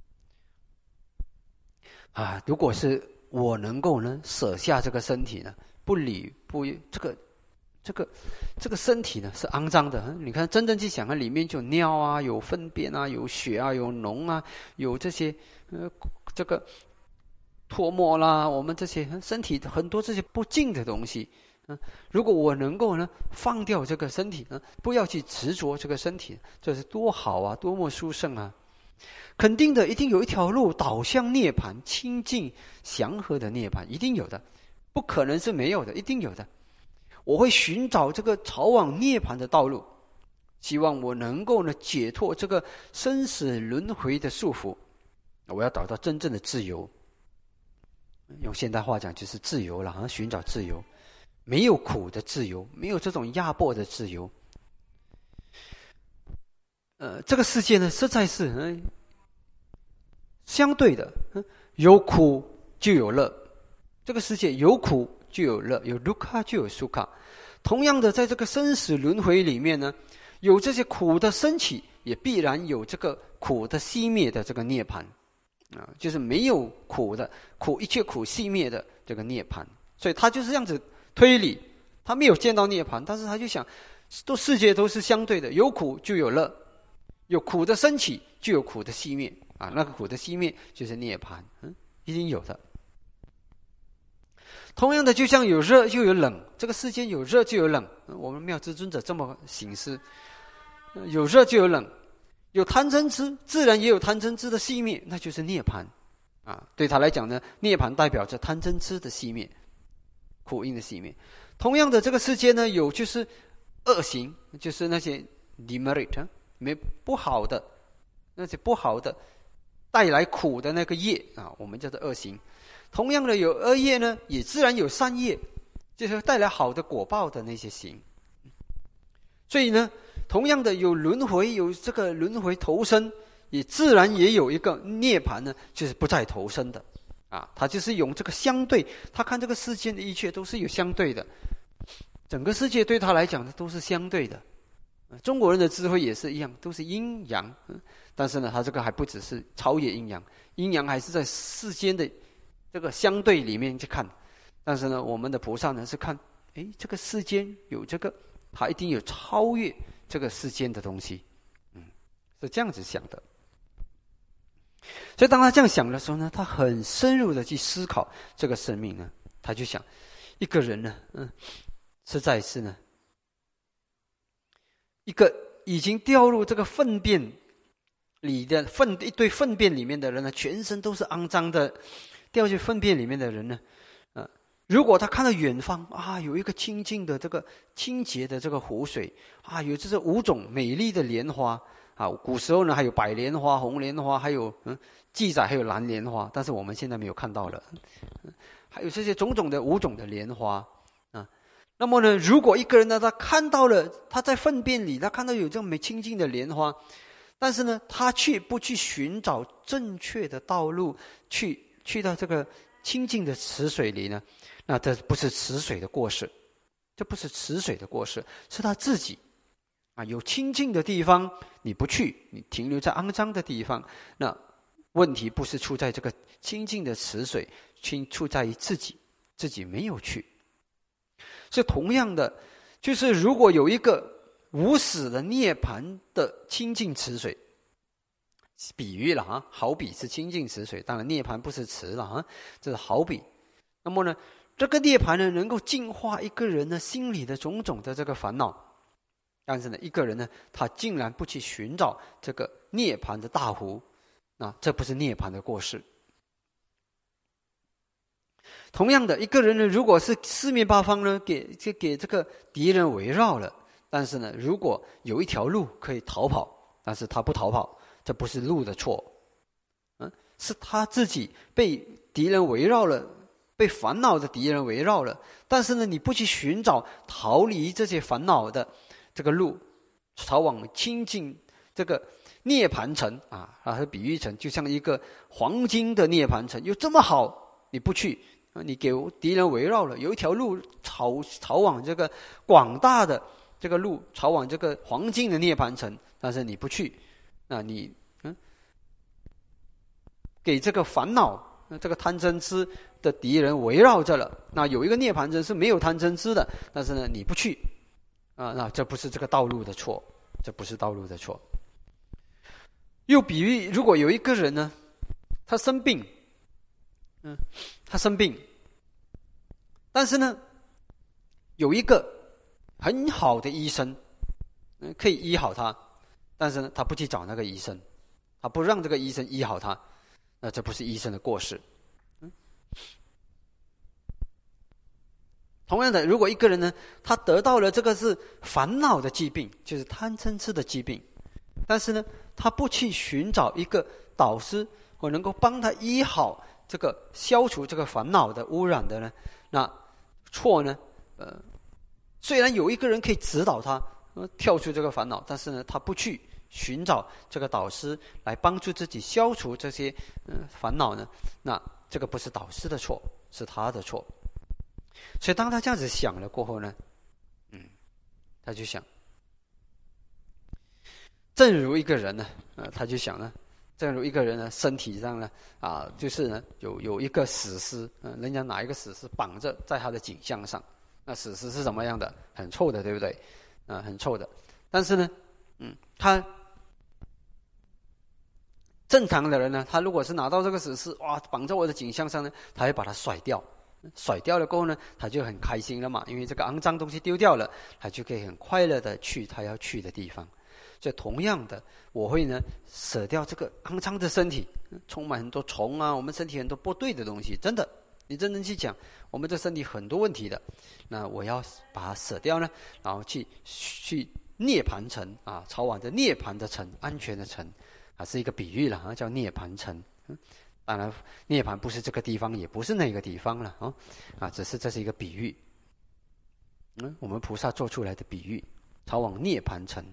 啊，如果是我能够呢舍下这个身体呢，不理不这个这个这个身体呢是肮脏的。你看，真正去想啊，里面就有尿啊，有粪便啊，有血啊，有脓啊，有这些呃这个唾沫啦，我们这些身体很多这些不净的东西。嗯，如果我能够呢放掉这个身体呢，不要去执着这个身体，这是多好啊，多么殊胜啊！肯定的，一定有一条路导向涅槃，清净祥和的涅槃，一定有的，不可能是没有的，一定有的。我会寻找这个朝往涅槃的道路，希望我能够呢解脱这个生死轮回的束缚，我要找到真正的自由。用现代话讲就是自由了，寻找自由，没有苦的自由，没有这种压迫的自由。呃，这个世界呢，实在是嗯。相对的，有苦就有乐。这个世界有苦就有乐，有卢卡就有苏卡。同样的，在这个生死轮回里面呢，有这些苦的升起，也必然有这个苦的熄灭的这个涅槃啊，就是没有苦的苦，一切苦熄灭的这个涅槃。所以他就是这样子推理，他没有见到涅槃，但是他就想，都世界都是相对的，有苦就有乐，有苦的升起就有苦的熄灭。啊，那个苦的熄灭就是涅槃，嗯，一定有的。同样的，就像有热就有冷，这个世间有热就有冷。我们妙智尊者这么行事，有热就有冷，有贪嗔痴，自然也有贪嗔痴的熄灭，那就是涅槃。啊，对他来讲呢，涅槃代表着贪嗔痴的熄灭，苦因的熄灭。同样的，这个世间呢，有就是恶行，就是那些 demerit 没不好的，那些不好的。带来苦的那个业啊，我们叫做恶行。同样的，有恶业呢，也自然有善业，就是带来好的果报的那些行。所以呢，同样的有轮回，有这个轮回投生，也自然也有一个涅槃呢，就是不再投生的啊。他就是用这个相对，他看这个世间的一切都是有相对的，整个世界对他来讲呢都是相对的。中国人的智慧也是一样，都是阴阳。但是呢，他这个还不只是超越阴阳，阴阳还是在世间的这个相对里面去看。但是呢，我们的菩萨呢是看，哎，这个世间有这个，他一定有超越这个世间的东西，嗯，是这样子想的。所以当他这样想的时候呢，他很深入的去思考这个生命呢，他就想，一个人呢，嗯，实在是呢，一个已经掉入这个粪便里的粪一堆粪便里面的人呢，全身都是肮脏的，掉进粪便里面的人呢，呃，如果他看到远方啊，有一个清净的这个清洁的这个湖水啊，有这是五种美丽的莲花啊，古时候呢还有白莲花、红莲花，还有嗯记载还有蓝莲花，但是我们现在没有看到了，嗯、还有这些种种的五种的莲花啊。那么呢，如果一个人呢，他看到了他在粪便里，他看到有这么清净的莲花。但是呢，他却不去寻找正确的道路，去去到这个清净的池水里呢，那这不是池水的过失，这不是池水的过失，是他自己啊。有清净的地方你不去，你停留在肮脏的地方，那问题不是出在这个清净的池水，却出在于自己，自己没有去。所以同样的，就是如果有一个无始的涅槃的清净池水，比喻了哈，好比是清净池水，当然涅槃不是池了哈，这是好比。那么呢，这个涅槃呢，能够净化一个人呢心里的种种的这个烦恼。但是呢，一个人呢，他竟然不去寻找这个涅槃的大湖，那这不是涅槃的过失。同样的，一个人呢，如果是四面八方呢，给给给这个敌人围绕了。但是呢，如果有一条路可以逃跑，但是他不逃跑，这不是路的错，嗯，是他自己被敌人围绕了， 被烦恼的敌人围绕了，但是呢，你不去寻找逃离这些烦恼的这个路，朝往清净这个涅槃城啊，啊，它比喻成就像一个黄金的涅槃城，又这么好，你不去，你给敌人围绕了，有一条路朝朝往这个广大的这个路，朝往这个黄金的涅槃城，但是你不去，那你嗯，给这个烦恼。这个贪嗔痴的敌人围绕着了，那有一个涅槃城是没有贪嗔痴的，但是呢你不去啊，那这不是这个道路的错，这不是道路的错。又比喻，如果有一个人呢，他生病，嗯，他生病，但是呢有一个很好的医生，嗯，可以医好他，但是呢他不去找那个医生，他不让这个医生医好他。那这不是医生的过失。嗯，同样的，如果一个人呢，他得到了这个是烦恼的疾病，就是贪嗔痴的疾病，但是呢，他不去寻找一个导师，或能够帮他医好这个、消除这个烦恼的污染的呢，那错呢？呃，虽然有一个人可以指导他、呃、跳出这个烦恼，但是呢，他不去寻找这个导师来帮助自己消除这些嗯烦恼呢，那这个不是导师的错，是他的错。所以当他这样子想了过后呢，嗯，他就想，正如一个人呢，呃，他就想呢，正如一个人呢，身体上呢，啊，就是呢，有有一个死尸，嗯、呃，人家拿一个死尸绑着在他的颈项上，那死尸是什么样的？很臭的，对不对？啊、呃，很臭的。但是呢，嗯，他。正常的人呢，他如果是拿到这个死尸，哇，绑在我的颈项上呢，他会把它甩掉，甩掉了过后呢，他就很开心了嘛，因为这个肮脏东西丢掉了，他就可以很快乐的去他要去的地方。所以同样的，我会呢舍掉这个肮脏的身体，充满很多虫啊，我们身体很多不对的东西，真的，你真正去讲，我们这身体很多问题的，那我要把它舍掉呢，然后去去涅槃城啊，朝往这涅槃的城，安全的城。啊，是一个比喻了啊，叫涅槃城。嗯，当然，涅槃不是这个地方，也不是那个地方了啊，啊，只是这是一个比喻。嗯，我们菩萨做出来的比喻，朝往涅槃城。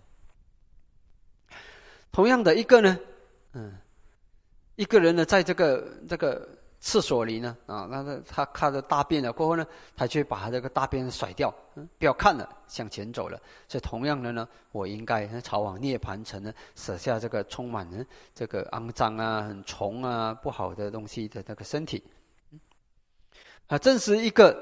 同样的一个呢，嗯，一个人呢，在这个这个厕所里呢，啊，那个他看着大便了过后呢，他就把他这个大便甩掉，嗯，不要看了，向前走了。所以同样的呢，我应该朝往涅槃城呢，舍下这个充满呢这个肮脏啊、很虫啊、不好的东西的那个身体。啊，正是一个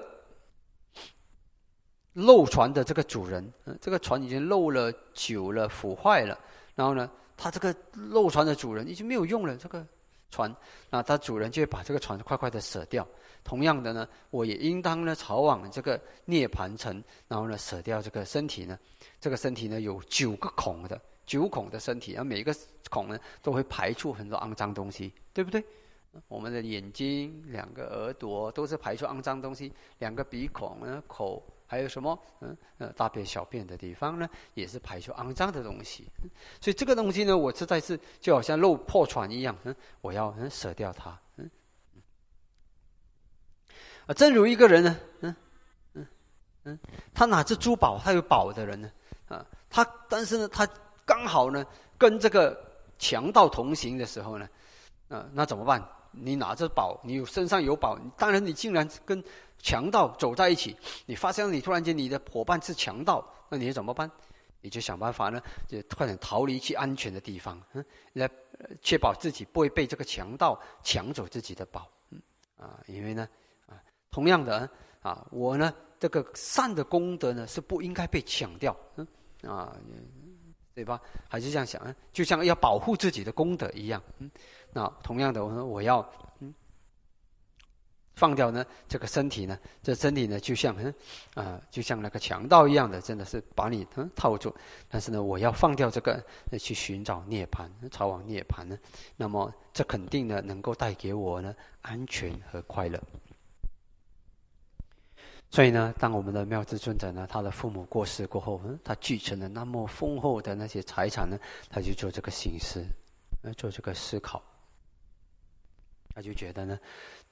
漏船的这个主人，嗯，这个船已经漏了久了，腐坏了，然后呢，他这个漏船的主人已经没有用了，这个。船，那他主人就会把这个船快快的舍掉。同样的呢，我也应当呢朝往这个涅槃城，然后呢舍掉这个身体呢。这个身体呢有九个孔的，九孔的身体，然后每个孔呢都会排出很多肮脏东西，对不对？我们的眼睛、两个耳朵都是排出肮脏东西，两个鼻孔呢、口。还有什么？嗯呃，大便小便的地方呢，也是排出肮脏的东西。所以这个东西呢，我实在是就好像漏破船一样，嗯，我要嗯舍掉它。嗯啊，正如一个人呢，嗯嗯嗯，他拿着珠宝，他有宝的人呢，啊，他但是呢，他刚好呢跟这个强盗同行的时候呢，啊，那怎么办？你拿着宝，你有身上有宝，当然你竟然跟强盗走在一起，你发现你突然间你的伙伴是强盗，那你怎么办？你就想办法呢，就快点逃离去安全的地方，嗯，来确保自己不会被这个强盗抢走自己的宝，嗯啊，因为呢，啊，同样的啊，我呢这个善的功德呢是不应该被抢掉，嗯啊，对吧？还是这样想啊，就像要保护自己的功德一样，嗯。那同样的，我说我要嗯放掉呢这个身体呢，这身体呢就像嗯啊、呃、就像那个强盗一样的，真的是把你嗯套住。但是呢，我要放掉这个，去寻找涅槃，朝往涅槃呢。那么这肯定呢能够带给我呢安全和快乐。所以呢，当我们的妙智尊者呢，他的父母过世过后，嗯，他继承了那么丰厚的那些财产呢，他就做这个省思，做这个思考。他就觉得呢，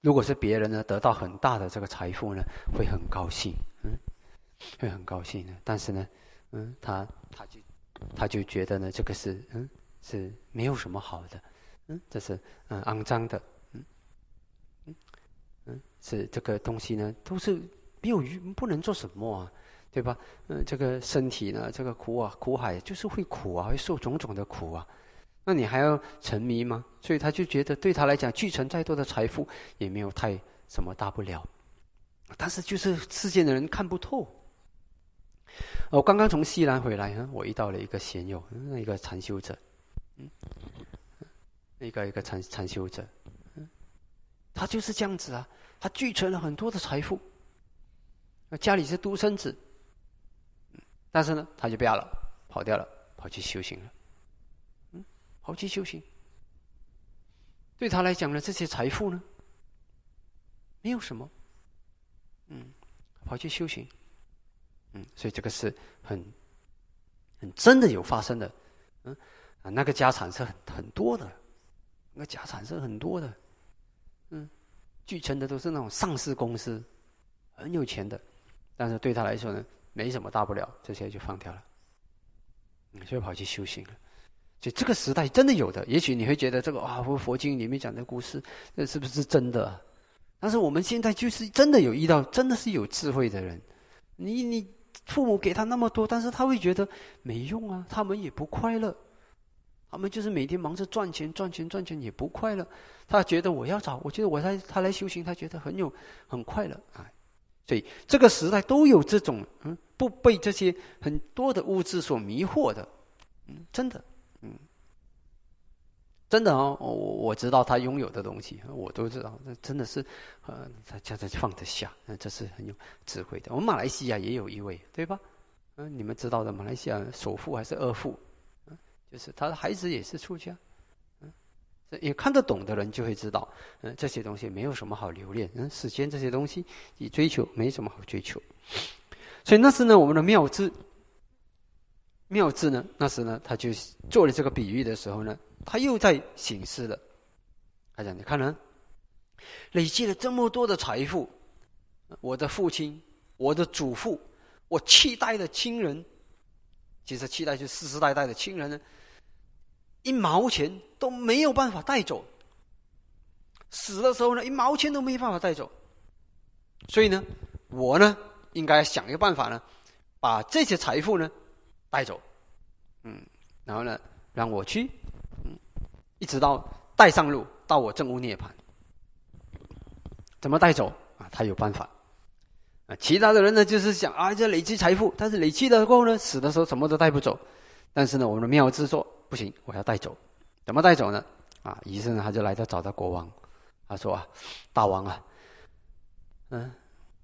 如果是别人呢，得到很大的这个财富呢，会很高兴，嗯，会很高兴的。但是呢，嗯，他他就他就觉得呢，这个是嗯是没有什么好的，嗯，这是嗯肮脏的，嗯嗯嗯，是这个东西呢，都是没有不能做什么啊，对吧？嗯，这个身体呢，这个苦啊，苦海就是会苦啊，会受种种的苦啊。那你还要沉迷吗？所以他就觉得对他来讲，继承再多的财富也没有太什么大不了。但是就是世间的人看不透。我刚刚从西兰回来，我遇到了一个贤友，一个禅修者，嗯，一个一个禅禅修者，嗯，他就是这样子啊，他继承了很多的财富，家里是独生子，但是呢，他就不要了，跑掉了，跑去修行了。跑去修行，对他来讲呢，这些财富呢，没有什么，嗯，跑去修行，嗯，所以这个是很，很真的有发生的，嗯，啊，那个家产是很很多的，那个家产是很多的，嗯，继承的都是那种上市公司，很有钱的，但是对他来说呢，没什么大不了，这些就放掉了，嗯，就跑去修行了。所以这个时代真的有的，也许你会觉得这个啊，佛经里面讲的故事，这是不是真的啊？但是我们现在就是真的有遇到，真的是有智慧的人。你你父母给他那么多，但是他会觉得没用啊，他们也不快乐，他们就是每天忙着赚钱、赚钱、赚钱，也不快乐。他觉得我要找，我觉得我来他来修行，他觉得很有很快乐啊。所以这个时代都有这种嗯，不被这些很多的物质所迷惑的，嗯，真的。嗯，真的哦，我我知道他拥有的东西，我都知道，那真的是，呃，他这样放得下，那这是很有智慧的。我们马来西亚也有一位，对吧？嗯、呃，你们知道的，马来西亚首富还是二富，嗯、呃，就是他的孩子也是出家，嗯、呃，也看得懂的人就会知道，嗯、呃，这些东西没有什么好留恋，嗯、呃，世间这些东西你追求没什么好追求，所以那时呢，我们的妙智。妙智呢，那时呢，他就做了这个比喻的时候呢，他又在醒思了。他讲：“你看呢，累积了这么多的财富，我的父亲、我的祖父、我七代的亲人，其实七代就世世代代的亲人呢，一毛钱都没有办法带走。死的时候呢，一毛钱都没办法带走。所以呢，我呢，应该想一个办法呢，把这些财富呢。”带走，嗯，然后呢，让我去，嗯，一直到带上路，到我证悟涅槃。怎么带走啊？他有办法。啊，其他的人呢，就是想啊，这累积财富，但是累积了过后呢，死的时候什么都带不走。但是呢，我们的妙智说不行，我要带走。怎么带走呢？啊，于是呢，他就来到找到国王，他说啊，大王啊，嗯，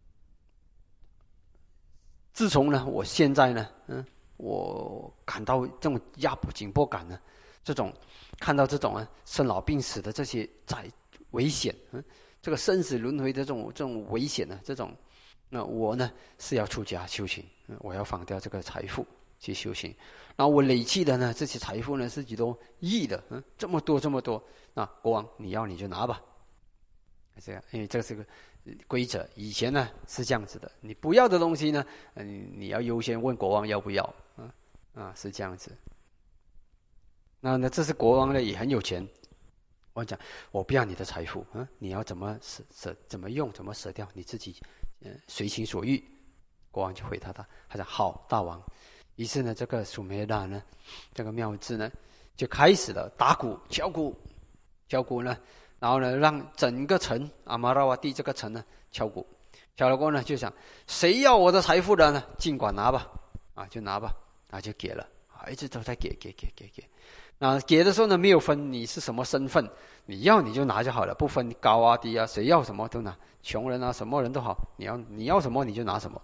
自从呢，我现在呢，嗯。我感到这种压迫紧迫感呢，这种看到这种啊生老病死的这些在危险，嗯，这个生死轮回的这种这种危险呢，这种，那我呢是要出家修行，嗯，我要放掉这个财富去修行，然后我累积的呢这些财富呢是几多亿的，嗯，这么多这么多，那国王你要你就拿吧，这样，因为这是个规则，以前呢是这样子的，你不要的东西呢，嗯，你要优先问国王要不要。啊，是这样子。那那这是国王呢，也很有钱。我讲，我不要你的财富，嗯，你要怎么舍舍怎么用，怎么舍掉，你自己，呃，随心所欲。国王就回答他，他讲好，大王。于是呢，这个苏梅达呢，这个妙智呢，就开始了打鼓、敲鼓、敲鼓呢，然后呢，让整个城阿玛拉瓦蒂这个城呢敲鼓，敲了过后呢，就想谁要我的财富的呢，尽管拿吧，啊，就拿吧。啊，就给了，啊，一直都在给给给给给。那给的时候呢，没有分你是什么身份，你要你就拿就好了，不分高啊低啊，谁要什么都拿，穷人啊，什么人都好，你要你要什么你就拿什么。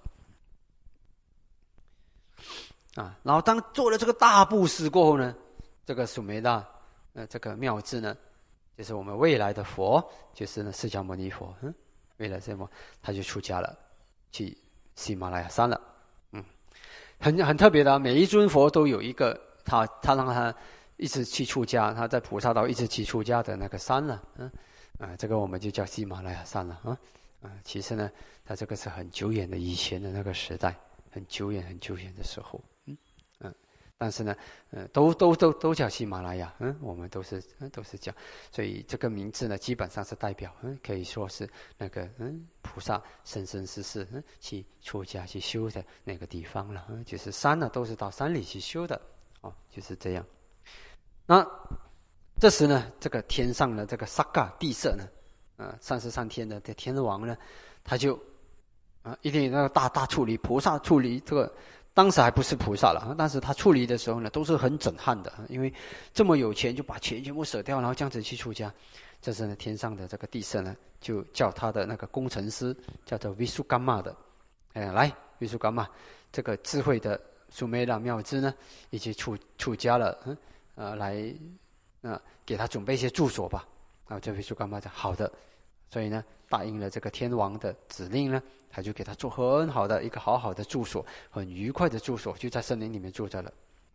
啊，然后当做了这个大布施过后呢，这个苏梅达，呃，这个妙智呢，就是我们未来的佛，就是呢释迦牟尼佛，嗯，未来什么，他就出家了，去喜马拉雅山了。很很特别的，每一尊佛都有一个他他让他一直去出家，他在菩萨道一直去出家的那个山了，嗯， 啊，这个我们就叫喜马拉雅山了啊。啊，其实呢，它这个是很久远的以前的那个时代，很久远很久远的时候，嗯嗯，但是呢，呃，都都都都叫喜马拉雅，嗯，我们都是、嗯、都是叫，所以这个名字呢，基本上是代表，嗯，可以说是那个嗯菩萨生生世世嗯去出家去修的那个地方了，嗯，就是山呢都是到山里去修的，哦，就是这样。那这时呢，这个天上的这个萨嘎地色呢。呃，三十三天的这天王呢，他就啊，一定那个大大处理菩萨处理这个，当时还不是菩萨了，但是他处理的时候呢，都是很震撼的，因为这么有钱就把钱全部舍掉，然后这样子去出家。这是呢，天上的这个地色呢，就叫他的那个工程师叫做 Visukamma 的，哎，来 Visukamma 这个智慧的苏梅拉妙智呢，已经出出家了，嗯，呃，来，呃，给他准备一些住所吧。啊，这Visukamma讲好的，所以呢，答应了这个天王的指令呢，他就给他做很好的一个好好的住所，很愉快的住所，就在森林里面住着了。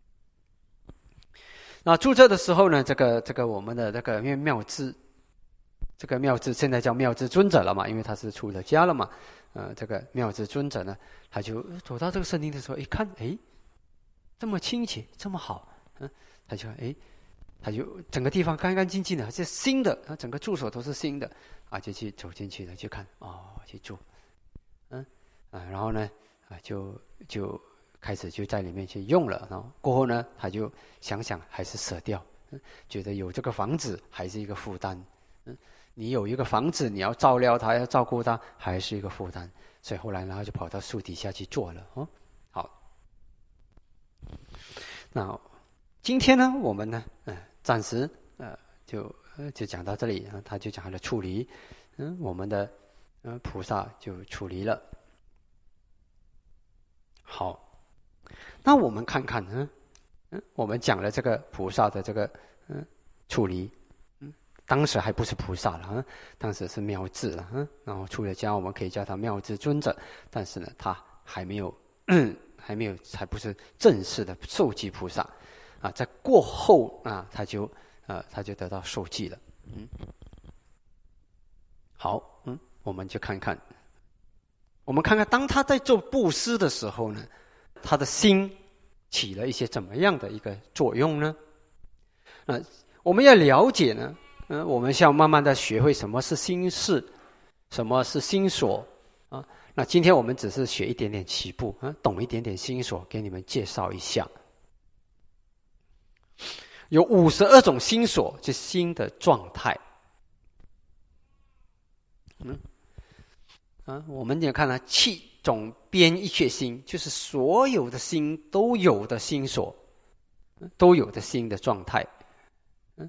那住着的时候呢，这个这个我们的这个妙智，这个妙智现在叫妙智尊者了嘛，因为他是出了家了嘛，呃，这个妙智尊者呢，他就走到这个森林的时候，一看，哎，这么清洁，这么好，嗯，他就哎。他就整个地方干干净净的，是新的，整个住所都是新的，啊，就去走进去了，去看，哦，去住，嗯，啊，然后呢，啊，就就开始就在里面去用了，然后过后呢，他就想想还是舍掉，嗯，觉得有这个房子还是一个负担，嗯，你有一个房子，你要照料他，要照顾他，还是一个负担，所以后来呢，他就跑到树底下去做了，哦，好，那今天呢，我们呢，嗯。暂时呃就呃就讲到这里啊，他就讲他的处理，嗯，我们的呃菩萨就处理了。好，那我们看看，嗯嗯，我们讲了这个菩萨的这个嗯处理，嗯，当时还不是菩萨了啊，当时是妙智了，嗯，然后出了家，我们可以叫他妙智尊者，但是呢，他还没有还没有还不是正式的受记菩萨。啊，在过后啊，他就呃，他就得到受记了。嗯，好，嗯，我们就看看，我们看看，当他在做布施的时候呢，他的心起了一些怎么样的一个作用呢？呃，我们要了解呢，嗯、呃，我们需要慢慢的学会什么是心事，什么是心所啊。那今天我们只是学一点点起步啊，懂一点点心所，给你们介绍一下。有五十二种心所，是心的状态。嗯，啊，我们也看了七种边一切心，就是所有的心都有的心所，都有的心的状态。嗯，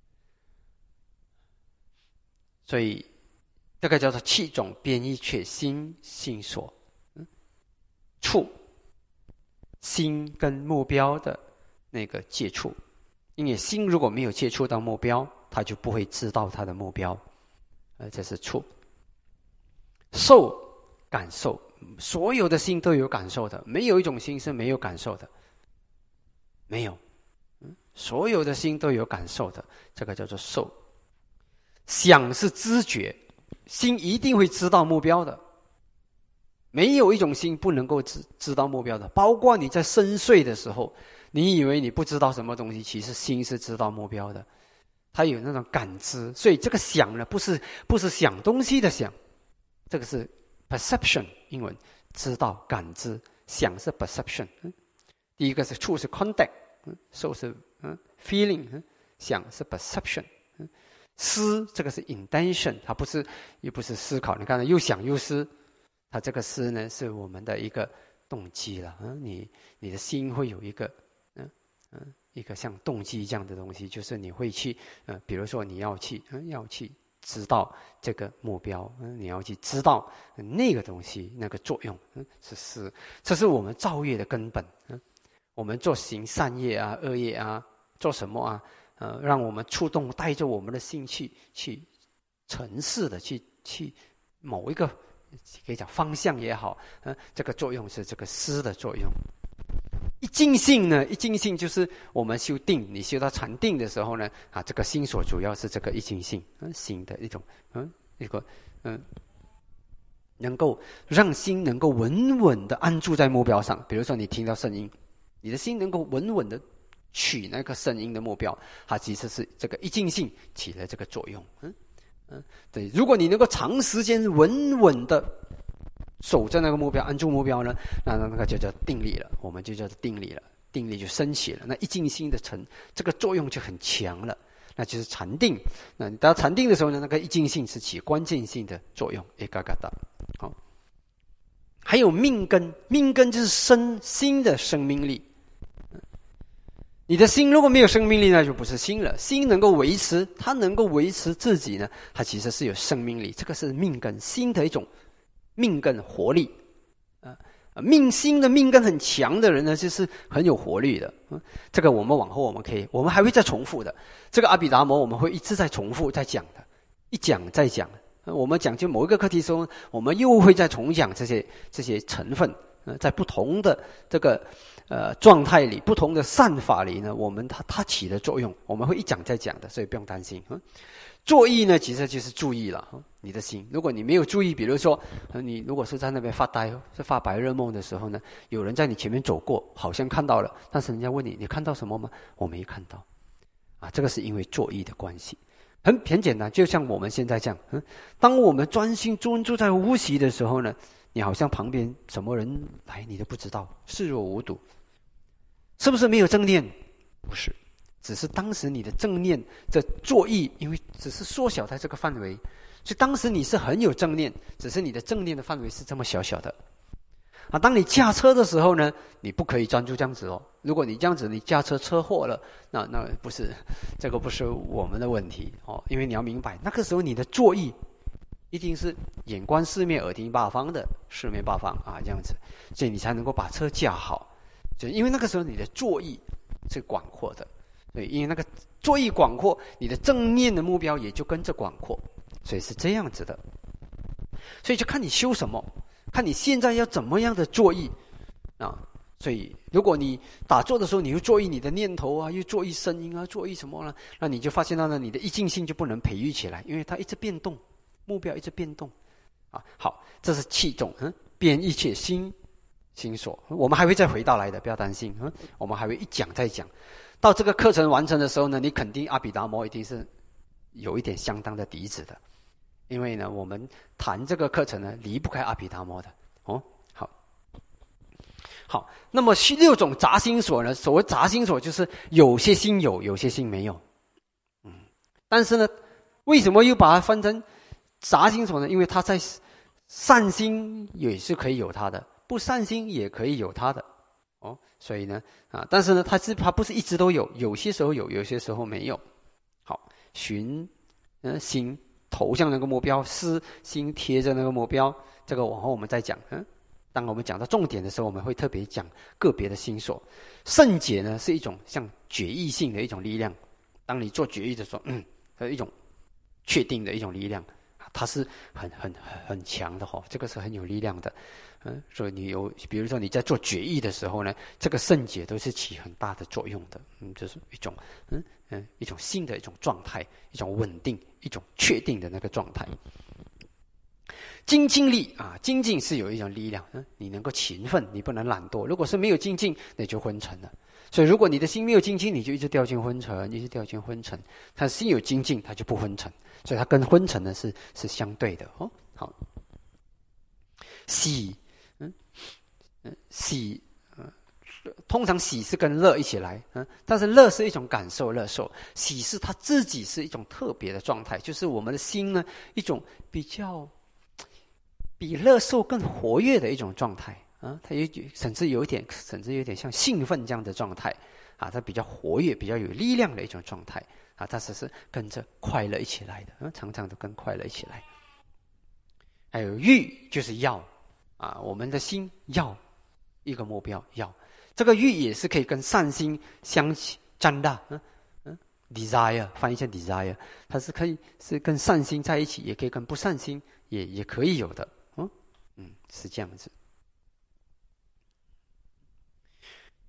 所以这个叫做七种边一切心心所。嗯，处心跟目标的那个接触。因为心如果没有接触到目标，他就不会知道他的目标，呃，这是处。受感受，所有的心都有感受的，没有一种心是没有感受的，没有，嗯，所有的心都有感受的，这个叫做受。想是知觉，心一定会知道目标的，没有一种心不能够知知道目标的，包括你在深睡的时候。你以为你不知道什么东西，其实心是知道目标的，它有那种感知。所以这个想呢，不是不是想东西的想，这个是 perception， 英文知道感知，想是 perception。嗯，第一个是触是 contact， 嗯，受是嗯 feeling， 嗯，想是 perception， 嗯，思这个是 intention， 它不是又不是思考。你看，又想又思，它这个思呢是我们的一个动机了。嗯，你你的心会有一个。嗯，一个像动机这样的东西，就是你会去，呃，比如说你要去，嗯，要去知道这个目标，嗯，你要去知道那个东西那个作用，嗯，是是，这是我们造业的根本，嗯，我们做行善业啊、恶业啊，做什么啊，呃，让我们触动，带着我们的心去去城市的去去某一个可以讲方向也好，嗯，这个作用是这个思的作用。 一境性呢，一境性就是我们修定，你修到禅定的时候呢，啊，这个心所主要是这个一境性，嗯，心的一种，嗯，一个，嗯，能够让心能够稳稳的安住在目标上。比如说你听到声音，你的心能够稳稳的取那个声音的目标，它其实是这个一境性起了这个作用，嗯嗯，对。如果你能够长时间稳稳的守着那个目标，安住目标呢，那那个就叫定力了，我们就叫定力了，定力就升起了。那一境性的成，这个作用就很强了，那就是禅定。那你到禅定的时候呢，那个一境性是起关键性的作用，一嘎嘎的。好，还有命根，命根就是生心的生命力。你的心如果没有生命力，那就不是心了。心能够维持，它能够维持自己呢，它其实是有生命力，这个是命根，心的一种命根活力，啊，命心的命根很强的人呢，就是很有活力的。嗯，这个我们往后我们可以，我们还会再重复的。这个阿毗达摩我们会一直在重复在讲的，一讲再讲。我们讲就某一个课题的时候，我们又会再重讲这些这些成分。呃，在不同的这个呃状态里，不同的善法里呢，我们它它起的作用，我们会一讲再讲的，所以不用担心。嗯，作意呢，其实就是注意了，你的心。如果你没有注意，比如说，你如果是在那边发呆、是发白日梦的时候呢，有人在你前面走过，好像看到了，但是人家问你，你看到什么吗？我没看到。啊，这个是因为作意的关系。很很简单，就像我们现在这样，嗯，当我们专心专注在呼吸的时候呢，你好像旁边什么人来你都不知道，视若无睹。是不是没有正念？不是。只是当时你的正念这作意，因为只是缩小在这个范围，所以当时你是很有正念，只是你的正念的范围是这么小小的。啊，当你驾车的时候呢，你不可以专注这样子哦。如果你这样子，你驾车车祸了，那那不是这个不是我们的问题哦，因为你要明白，那个时候你的作意一定是眼观四面，耳听八方的，四面八方啊这样子，所以你才能够把车驾好。就因为那个时候你的作意是广阔的。对，因为那个作意广阔，你的正念的目标也就跟着广阔，所以是这样子的。所以就看你修什么，看你现在要怎么样的作意啊。所以如果你打坐的时候，你又作意你的念头啊，又作意声音啊，作意什么呢？那你就发现到呢，你的一境性就不能培育起来，因为它一直变动，目标一直变动啊。好，这是气种，嗯，变一切心心所，我们还会再回到来的，不要担心，嗯，我们还会一讲再讲。到这个课程完成的时候呢，你肯定阿毗达摩一定是有一点相当的底子的，因为呢，我们谈这个课程呢，离不开阿毗达摩的哦。好，好，那么六种杂心所呢？所谓杂心所，就是有些心有，有些心没有。嗯，但是呢，为什么又把它分成杂心所呢？因为它在善心也是可以有它的，不善心也可以有它的。哦，所以呢，啊，但是呢，它是它不是一直都有，有些时候有，有些时候没有。好，寻，嗯、呃，心投向那个目标，思心贴着那个目标，这个往后我们再讲。嗯，当我们讲到重点的时候，我们会特别讲个别的心所。圣解呢，是一种像决议性的一种力量。当你做决议的时候，嗯，它有一种确定的一种力量，它是很很很强的哈、哦，这个是很有力量的。嗯，所以你有，比如说你在做决议的时候呢，这个圣解都是起很大的作用的。嗯，这、就是一种，嗯嗯，一种新的一种状态，一种稳定，一种确定的那个状态。精进力啊，精进是有一种力量，嗯，你能够勤奋，你不能懒惰。如果是没有精进，那就昏沉了。所以如果你的心没有精进，你就一直掉进昏沉，一直掉进昏沉。它心有精进，它就不昏沉，所以它跟昏沉呢是是相对的哦。好，喜。嗯嗯，喜，嗯，通常喜是跟乐一起来，嗯，但是乐是一种感受，乐受；喜是它自己是一种特别的状态，就是我们的心呢，一种比较比乐受更活跃的一种状态啊，它有甚至有一点，甚至有点像兴奋这样的状态啊，它比较活跃、比较有力量的一种状态啊，它只是跟着快乐一起来的，嗯，常常都跟快乐一起来。还有欲，就是要。啊，我们的心要一个目标，要这个欲也是可以跟善心相沾的，嗯嗯 ，desire 翻译成 desire， 它是可以是跟善心在一起，也可以跟不善心也也可以有的，嗯嗯，是这样子。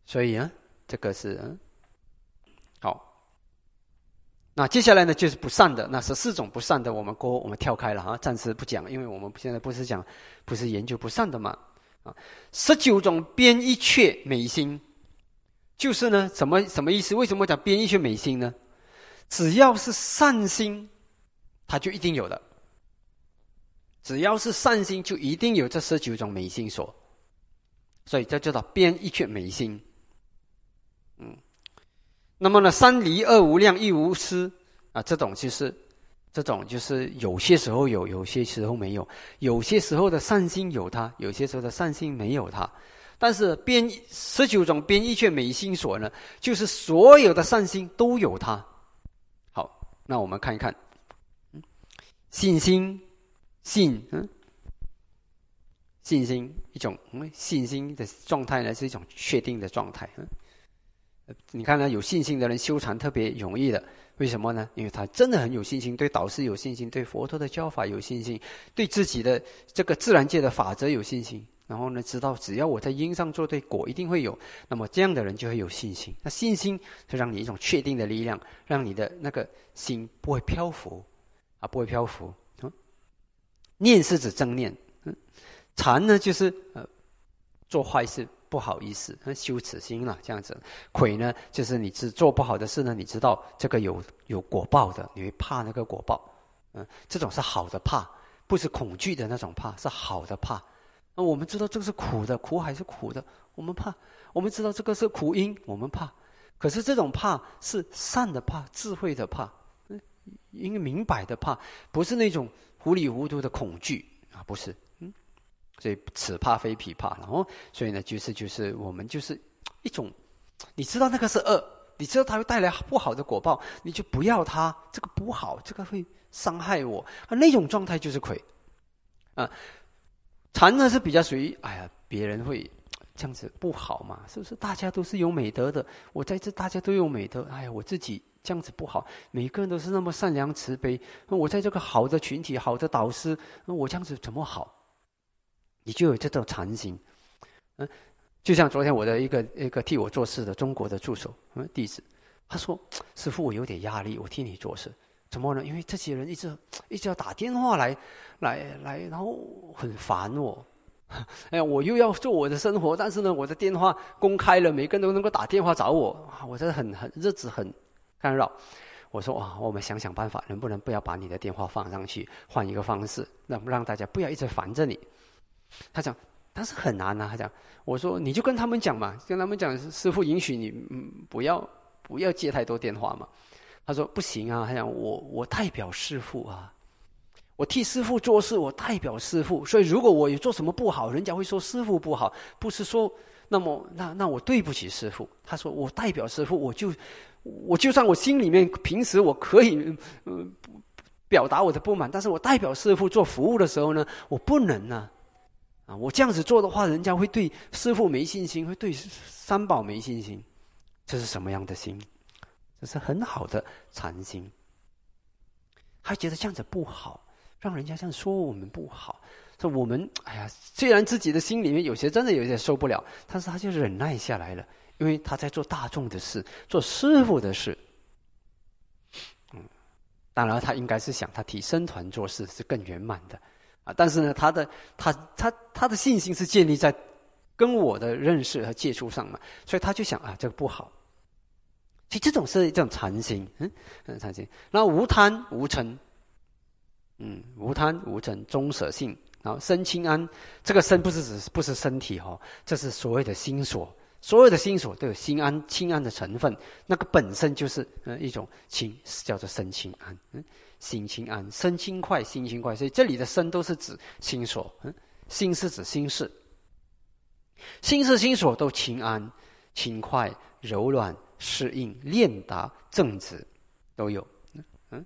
所以啊，这个是嗯好。那接下来呢，就是不善的，那十四种不善的，我们过我们跳开了啊，暂时不讲，因为我们现在不是讲，不是研究不善的嘛啊。十九种边一切美心，就是呢，什么什么意思？为什么讲边一切美心呢？只要是善心，它就一定有的。只要是善心，就一定有这十九种美心所。所以这叫做边一切美心。嗯。那么呢，三离二无量一无失啊，这种就是这种就是有些时候有，有些时候没有，有些时候的善心有它，有些时候的善心没有它。但是边十九种边一切美心所呢，就是所有的善心都有它。好，那我们看一看，嗯、信心信嗯，信心一种、嗯、信心的状态呢，是一种确定的状态。嗯你看呢，有信心的人修禅特别容易的，为什么呢？因为他真的很有信心，对导师有信心，对佛陀的教法有信心，对自己的这个自然界的法则有信心。然后呢，知道只要我在因上做对，果一定会有。那么这样的人就会有信心。那信心是让你一种确定的力量，让你的那个心不会漂浮啊，不会漂浮。嗯、念是指正念，嗯，禅呢就是呃做坏事。不好意思，羞耻心啦，这样子。愧呢，就是你是做不好的事呢，你知道这个有有果报的，你会怕那个果报。嗯，这种是好的怕，不是恐惧的那种怕，是好的怕。那我们知道这个是苦的，苦还是苦的，我们怕。我们知道这个是苦因，我们怕。可是这种怕是善的怕，智慧的怕，应该明白的怕，不是那种糊里糊涂的恐惧啊，不是。所以此怕非彼怕，然后所以呢，就是就是我们就是一种，你知道那个是恶，你知道它会带来不好的果报，你就不要它，这个不好，这个会伤害我啊，那种状态就是愧啊。禅呢是比较属于，哎呀，别人会这样子不好嘛，是不是？大家都是有美德的，我在这大家都有美德，哎呀，我自己这样子不好，每个人都是那么善良慈悲，我在这个好的群体、好的导师，我这样子怎么好？你就有这种禅心，嗯，就像昨天我的一个一个替我做事的中国的助手，嗯，弟子，他说：“师父，我有点压力，我替你做事，怎么呢？因为这些人一直一直要打电话来，来来，然后很烦我，哎呀，我又要做我的生活，但是呢，我的电话公开了，每个人都能够打电话找我，啊，我真的很很日子很干扰。”我说啊，我们想想办法，能不能不要把你的电话放上去，换一个方式，让让大家不要一直烦着你。他讲，但是很难啊。他讲，我说你就跟他们讲嘛，跟他们讲，师父允许你，嗯，不要不要接太多电话嘛。他说不行啊，他讲我我代表师父啊，我替师父做事，我代表师父，所以如果我有做什么不好，人家会说师父不好，不是说那么那那我对不起师父。他说我代表师父，我就我就算我心里面平时我可以嗯、呃、表达我的不满，但是我代表师父做服务的时候呢，我不能啊。啊，我这样子做的话，人家会对师父没信心，会对三宝没信心。这是什么样的心？这是很好的禅心。他觉得这样子不好，让人家这样说我们不好。说我们，哎呀，虽然自己的心里面有些真的有些受不了，但是他就忍耐下来了，因为他在做大众的事，做师父的事。嗯，当然他应该是想他替僧团做事是更圆满的。啊，但是呢，他的他他他的信心是建立在跟我的认识和接触上嘛，所以他就想啊，这个不好。其实这种是一种禅心，嗯，禅心。然后无贪无嗔，嗯，无贪无嗔，中舍性，然后身清安。这个身不是指不是身体哦，这是所谓的心所，所有的心所都有心安清安的成分，那个本身就是呃一种清，叫做身清安，嗯。心清安，身轻快，心轻快，所以这里的身都是指心所，嗯，心是指心事，心事心所都清安、轻快、柔软、适应、练达、正直，都有，嗯，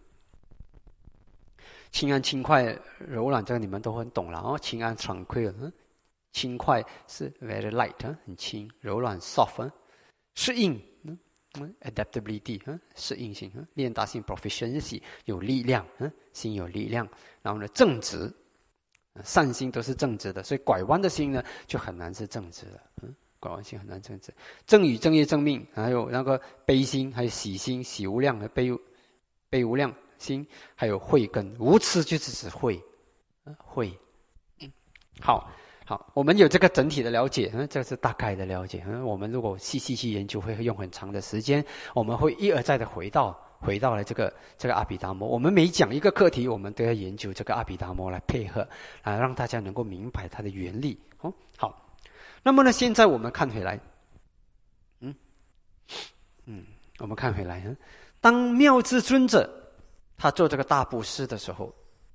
清安、轻快、柔软，这个你们都很懂了哦。清安 tranquil， 嗯，轻快是 very light， 很轻，柔软 soft， 适应。adaptability， 适应性，练达性 proficiency， 有力量，心有力量。然后呢，正直，善心都是正直的，所以拐弯的心呢就很难是正直的。 广性很难正直。正语、正业、正命，还有那个悲心，还有喜心，喜无量的悲悲无量心，还有慧根。无痴就是指慧，慧。好。好，我们有这个整体的了解，嗯，这是大概的了解。嗯，我们如果细细去研究，会用很长的时间。我们会一而再的回到回到了这个这个阿毗达摩。我们每讲一个课题，我们都要研究这个阿毗达摩来配合，啊，让大家能够明白它的原理。哦，好。那么呢，现在我们看回来，嗯嗯，我们看回来，嗯，当妙智尊者他做这个大布施的时候，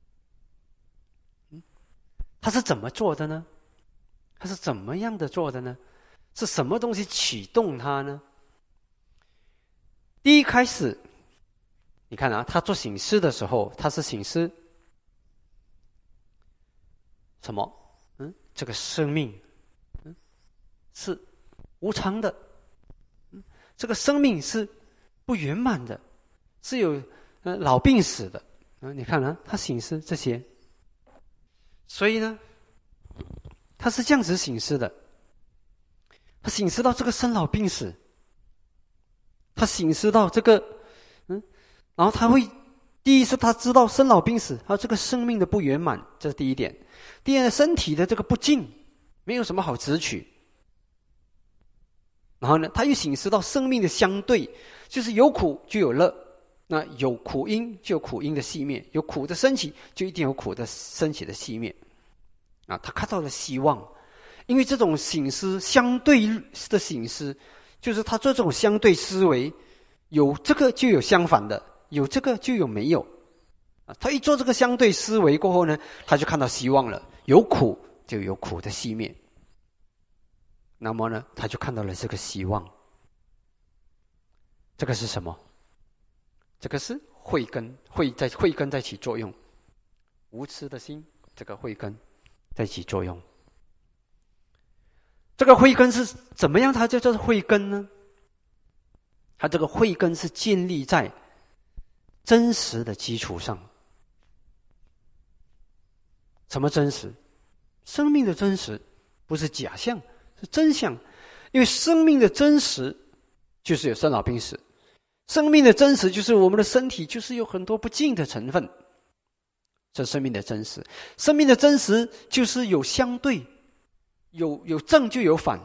嗯，他是怎么做的呢？他是怎么样的做的呢？是什么东西启动他呢？第一开始，你看啊，他做醒施的时候，他是醒施什么？嗯，这个生命，嗯，是无常的，嗯，这个生命是不圆满的，是有呃老病死的。嗯，你看啊，他醒施这些，所以呢，他是这样子醒施的。他醒思到这个生老病死，他醒思到这个，嗯，然后他会，第一是他知道生老病死，还有这个生命的不圆满，这是第一点。第二，身体的这个不净，没有什么好执取。然后呢，他又醒思到生命的相对，就是有苦就有乐，那有苦因就有苦因的熄灭，有苦的升起就一定有苦的升起的熄灭。啊，他看到了希望，因为这种醒思相对的醒思，就是他做这种相对思维，有这个就有相反的，有这个就有没有。啊，他一做这个相对思维过后呢，他就看到希望了，有苦就有苦的熄灭。那么呢，他就看到了这个希望。这个是什么？这个是慧根，慧在慧根在起作用，无痴的心，这个慧根在起作用。这个慧根是怎么样？它叫做慧根呢？它这个慧根是建立在真实的基础上。什么真实？生命的真实，不是假象，是真相。因为生命的真实就是有生老病死，生命的真实就是我们的身体就是有很多不净的成分，这是生命的真实。生命的真实就是有相对，有有正就有反，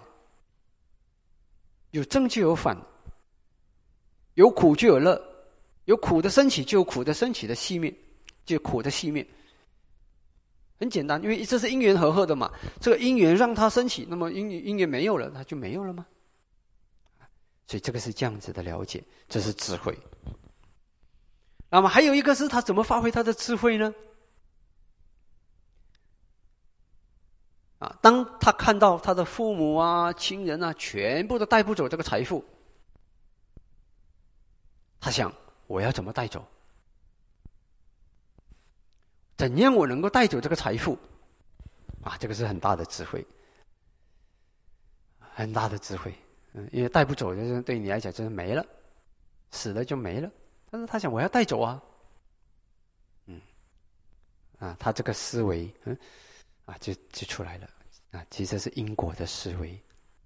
有正就有反，有苦就有乐，有苦的升起就有苦的升起的熄灭，就有苦的熄灭。很简单，因为这是因缘和合的嘛，这个因缘让它升起，那么因因缘没有了，它就没有了吗？所以这个是这样子的了解，这是智慧。那么还有一个是他怎么发挥他的智慧呢？啊，当他看到他的父母啊、亲人啊，全部都带不走这个财富，他想我要怎么带走？怎样我能够带走这个财富？啊，这个是很大的智慧，很大的智慧。嗯，因为带不走，就是对你来讲就是没了，死了就没了。但是他想我要带走啊，嗯，啊，他这个思维，嗯，啊，就就出来了。啊，其实是因果的思维，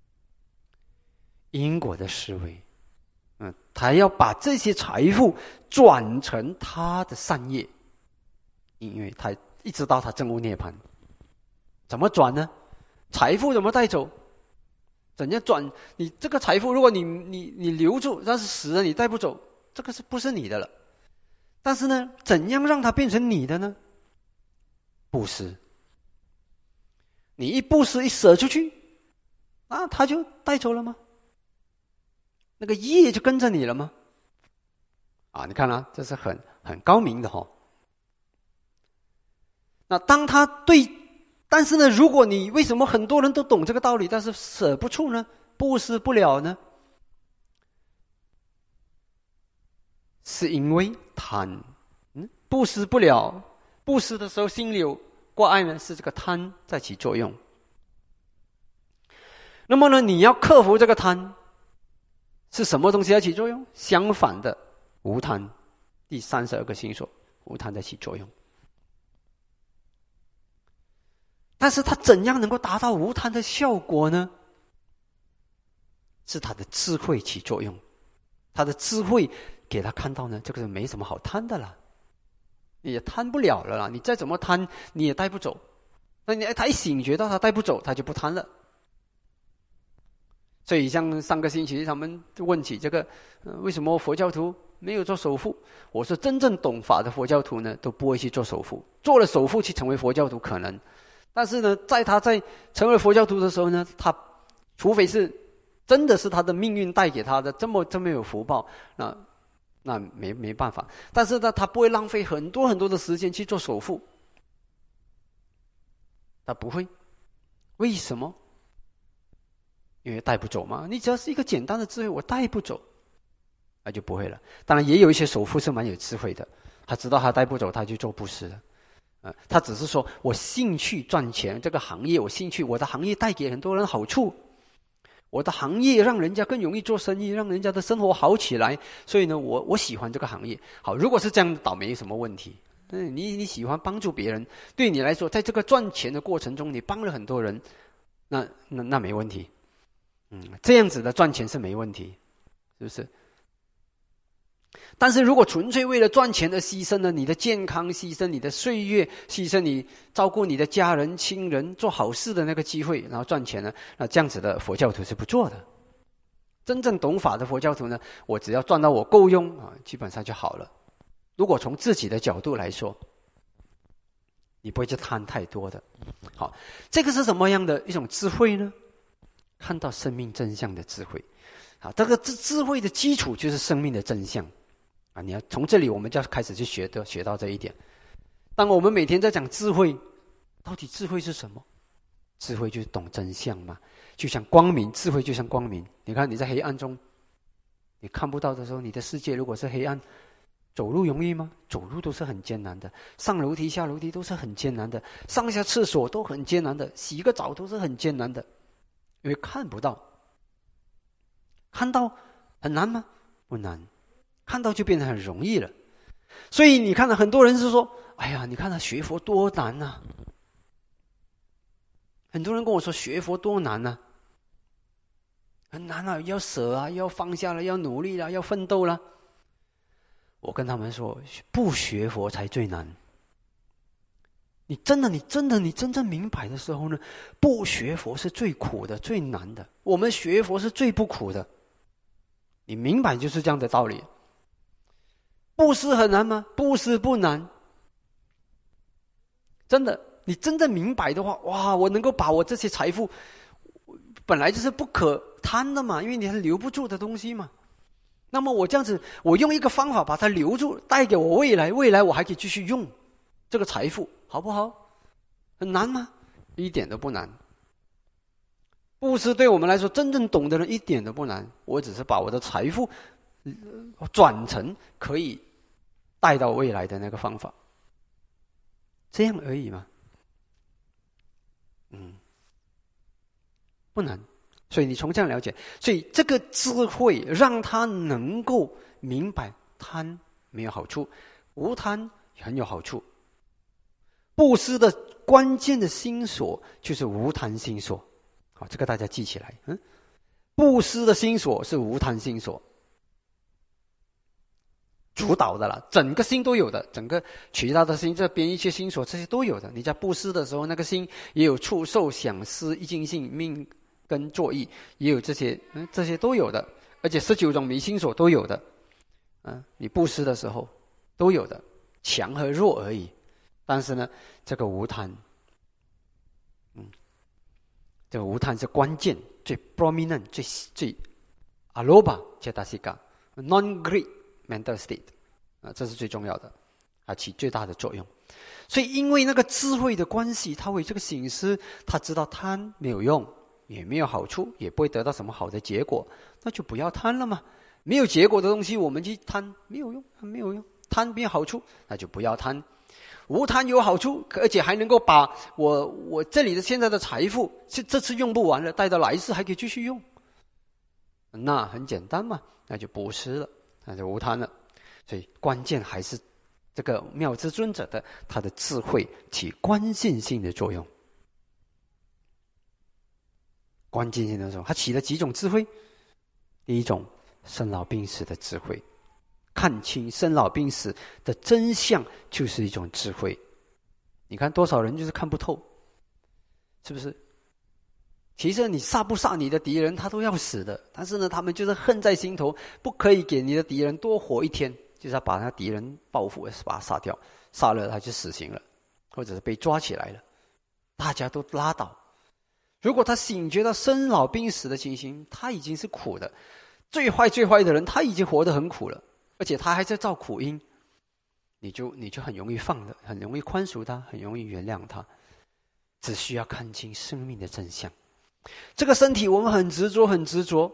因果的思维。嗯，他要把这些财富转成他的善业。因为他一直到他证悟涅槃，怎么转呢？财富怎么带走？怎样转？你这个财富，如果你你你留住，但是死了你带不走，这个是不是你的了？但是呢，怎样让它变成你的呢？布施。你一布施一舍出去，啊，他就带走了吗？那个业就跟着你了吗？啊，你看啊，这是很很高明的哈、哦。那当他对，但是呢，如果你为什么很多人都懂这个道理，但是舍不出呢？布施不了呢？是因为贪，嗯，布施不了，布施的时候心里有挂碍呢，是这个贪在起作用。那么呢，你要克服这个贪，是什么东西在起作用？相反的，无贪，第三十二个心所，无贪在起作用。但是他怎样能够达到无贪的效果呢？ 是他的智慧起作用，他的智慧给他看到呢，这个人没什么好贪的啦，你也贪不了了啦，你再怎么贪你也带不走。那你他一醒觉到他带不走，他就不贪了。所以像上个星期他们问起这个、呃、为什么佛教徒没有做首富，我说真正懂法的佛教徒呢都不会去做首富，做了首富去成为佛教徒可能，但是呢在他在成为佛教徒的时候呢，他除非是真的是他的命运带给他的这么这么有福报，那那没没办法，但是呢他不会浪费很多很多的时间去做首富，他不会。为什么？因为带不走嘛，你只要是一个简单的智慧，我带不走，那就不会了。当然也有一些首富是蛮有智慧的，他知道他带不走，他就做布施了。呃，他只是说我兴趣赚钱，这个行业我兴趣，我的行业带给很多人好处，我的行业让人家更容易做生意，让人家的生活好起来，所以呢，我我喜欢这个行业。好，如果是这样，倒没什么问题。嗯，你你喜欢帮助别人，对你来说，在这个赚钱的过程中，你帮了很多人，那那那没问题。嗯，这样子的赚钱是没问题，是不是？但是如果纯粹为了赚钱而牺牲了你的健康，牺牲你的岁月，牺牲你照顾你的家人亲人做好事的那个机会，然后赚钱呢，那这样子的佛教徒是不做的。真正懂法的佛教徒呢，我只要赚到我够用啊，基本上就好了。如果从自己的角度来说，你不会去贪太多的。好，这个是什么样的一种智慧呢？看到生命真相的智慧。啊，这个智智慧的基础就是生命的真相啊！你要从这里，我们就要开始去学的，学到这一点。当我们每天在讲智慧，到底智慧是什么？智慧就是懂真相嘛，就像光明，智慧就像光明。你看你在黑暗中，你看不到的时候，你的世界如果是黑暗，走路容易吗？走路都是很艰难的，上楼梯下楼梯都是很艰难的，上下厕所都很艰难的，洗个澡都是很艰难的，因为看不到。看到很难吗？不难，看到就变得很容易了。所以你看到很多人是说，哎呀，你看他学佛多难啊。很多人跟我说学佛多难啊，很难啊，要舍啊，要放下了，要努力了，要奋斗了。我跟他们说，不学佛才最难。你真的，你真的，你真正明白的时候呢，不学佛是最苦的、最难的。我们学佛是最不苦的。你明白就是这样的道理。布施很难吗？布施不难。真的，你真正明白的话，哇，我能够把我这些财富，本来就是不可贪的嘛，因为你还留不住的东西嘛。那么我这样子，我用一个方法把它留住，带给我未来，未来我还可以继续用这个财富，好不好？很难吗？一点都不难。布施对我们来说，真正懂的人一点都不难。我只是把我的财富转成可以带到未来的那个方法，这样而已嘛。嗯，不难。所以你从这样了解，所以这个智慧让他能够明白贪没有好处，无贪很有好处。布施的关键的心锁就是无贪心锁。好，这个大家记起来。嗯，布施的心锁是无贪心锁主导的啦，整个心都有的，整个其他的心，这边一切心锁这些都有的。你在布施的时候，那个心也有触受想思一境性命跟作意，也有这些，嗯，这些都有的，而且十九种迷心锁都有的。嗯，你布施的时候都有的，强和弱而已。但是呢，这个无贪，嗯。这个无贪是关键，最 prominent， 最最 aloba cetasika non-greed mental state 啊，这是最重要的，啊，起最大的作用。所以，因为那个智慧的关系，他为这个醒思，他知道贪没有用，也没有好处，也不会得到什么好的结果，那就不要贪了嘛。没有结果的东西，我们去贪没有用，没有用，贪没有好处，那就不要贪。无贪有好处，而且还能够把我我这里的现在的财富，是这次用不完了，带到来世还可以继续用，那很简单嘛，那就布施了，那就无贪了。所以关键还是这个妙智尊者的他的智慧起关键性的作用。关键性的作用，他起了几种智慧？ 第一种生老病死的智慧，看清生老病死的真相就是一种智慧。你看多少人就是看不透，是不是？其实你杀不杀你的敌人，他都要死的，但是呢，他们就是恨在心头，不可以给你的敌人多活一天，就是要把那敌人报复，把他杀掉，杀了他就死刑了，或者是被抓起来了，大家都拉倒。如果他醒觉到生老病死的情形，他已经是苦的，最坏最坏的人他已经活得很苦了，而且他还在造苦因，你就你就很容易放的，很容易宽恕他，很容易原谅他。只需要看清生命的真相。这个身体我们很执着，很执着，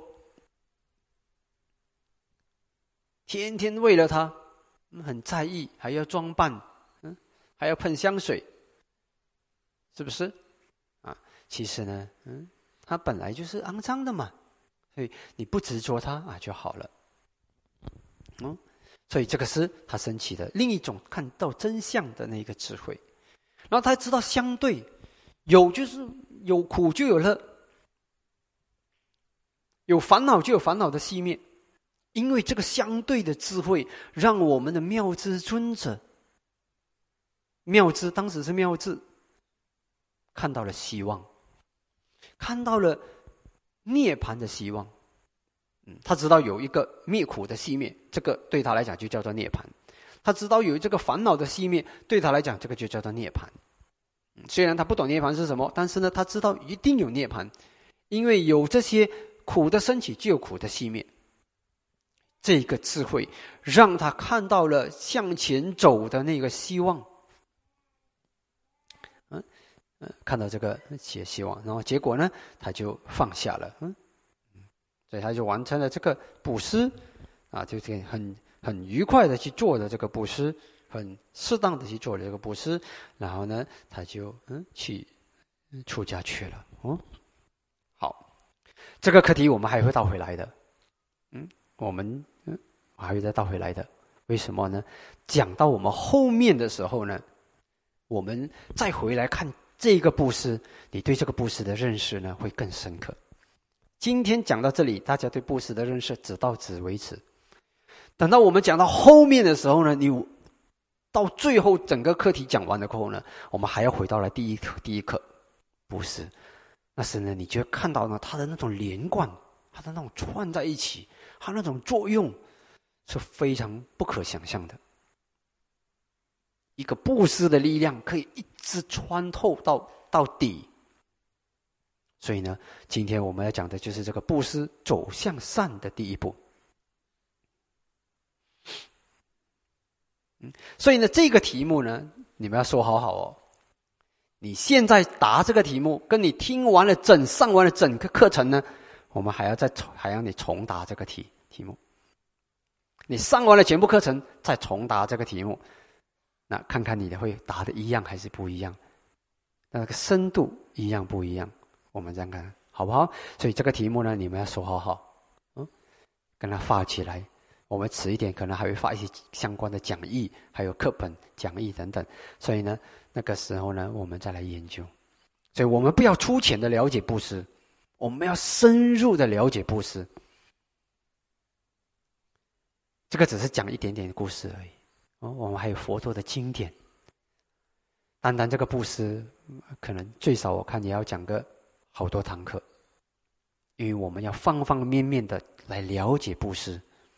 天天为了它，很在意，还要装扮，嗯，还要喷香水，是不是？啊，其实呢，嗯，它本来就是肮脏的嘛，所以你不执着它啊就好了。嗯，所以这个是他升起的另一种看到真相的那个智慧。然后他知道相对有就是有苦就有乐，有烦恼就有烦恼的熄灭，因为这个相对的智慧，让我们的妙智尊者，妙智当时是妙智，看到了希望，看到了涅槃的希望。嗯，他知道有一个灭苦的熄灭，这个对他来讲就叫做涅槃。他知道有这个烦恼的熄灭，对他来讲这个就叫做涅槃。嗯，虽然他不懂涅槃是什么，但是呢，他知道一定有涅槃，因为有这些苦的升起，就有苦的熄灭。这个智慧让他看到了向前走的那个希望。嗯嗯，看到这个些希望，然后结果呢，他就放下了。嗯。所以他就完成了这个布施，啊，就很很愉快的去做的这个布施，很适当的去做这个布施，然后呢，他就嗯去出家去了。哦，好，这个课题我们还会倒回来的，嗯，我们嗯还会再倒回来的。为什么呢？讲到我们后面的时候呢，我们再回来看这个布施，你对这个布施的认识呢会更深刻。今天讲到这里，大家对布施的认识只到此为止。等到我们讲到后面的时候呢，你到最后整个课题讲完了过后呢，我们还要回到了第一课，第一课布施。那时呢，你就会看到呢，它的那种连贯，它的那种串在一起，它那种作用是非常不可想象的。一个布施的力量可以一直穿透到到底。所以呢，今天我们要讲的就是这个布施走向善的第一步。嗯，所以呢，这个题目呢，你们要说好好哦。你现在答这个题目，跟你听完了整上完了整个课程呢，我们还要再还要你重答这个题题目。你上完了全部课程，再重答这个题目，那看看你的会答的一样还是不一样，那个深度一样不一样。我们这样看好不好？所以这个题目呢，你们要说好好，嗯，跟它发起来。我们迟一点可能还会发一些相关的讲义，还有课本讲义等等。所以呢，那个时候呢，我们再来研究。所以我们不要粗浅的了解布施，我们要深入的了解布施。这个只是讲一点点故事而已。哦，我们还有佛陀的经典。单单这个布施，可能最少我看也要讲个好多堂课，因为我们要方方面面的来了解布施，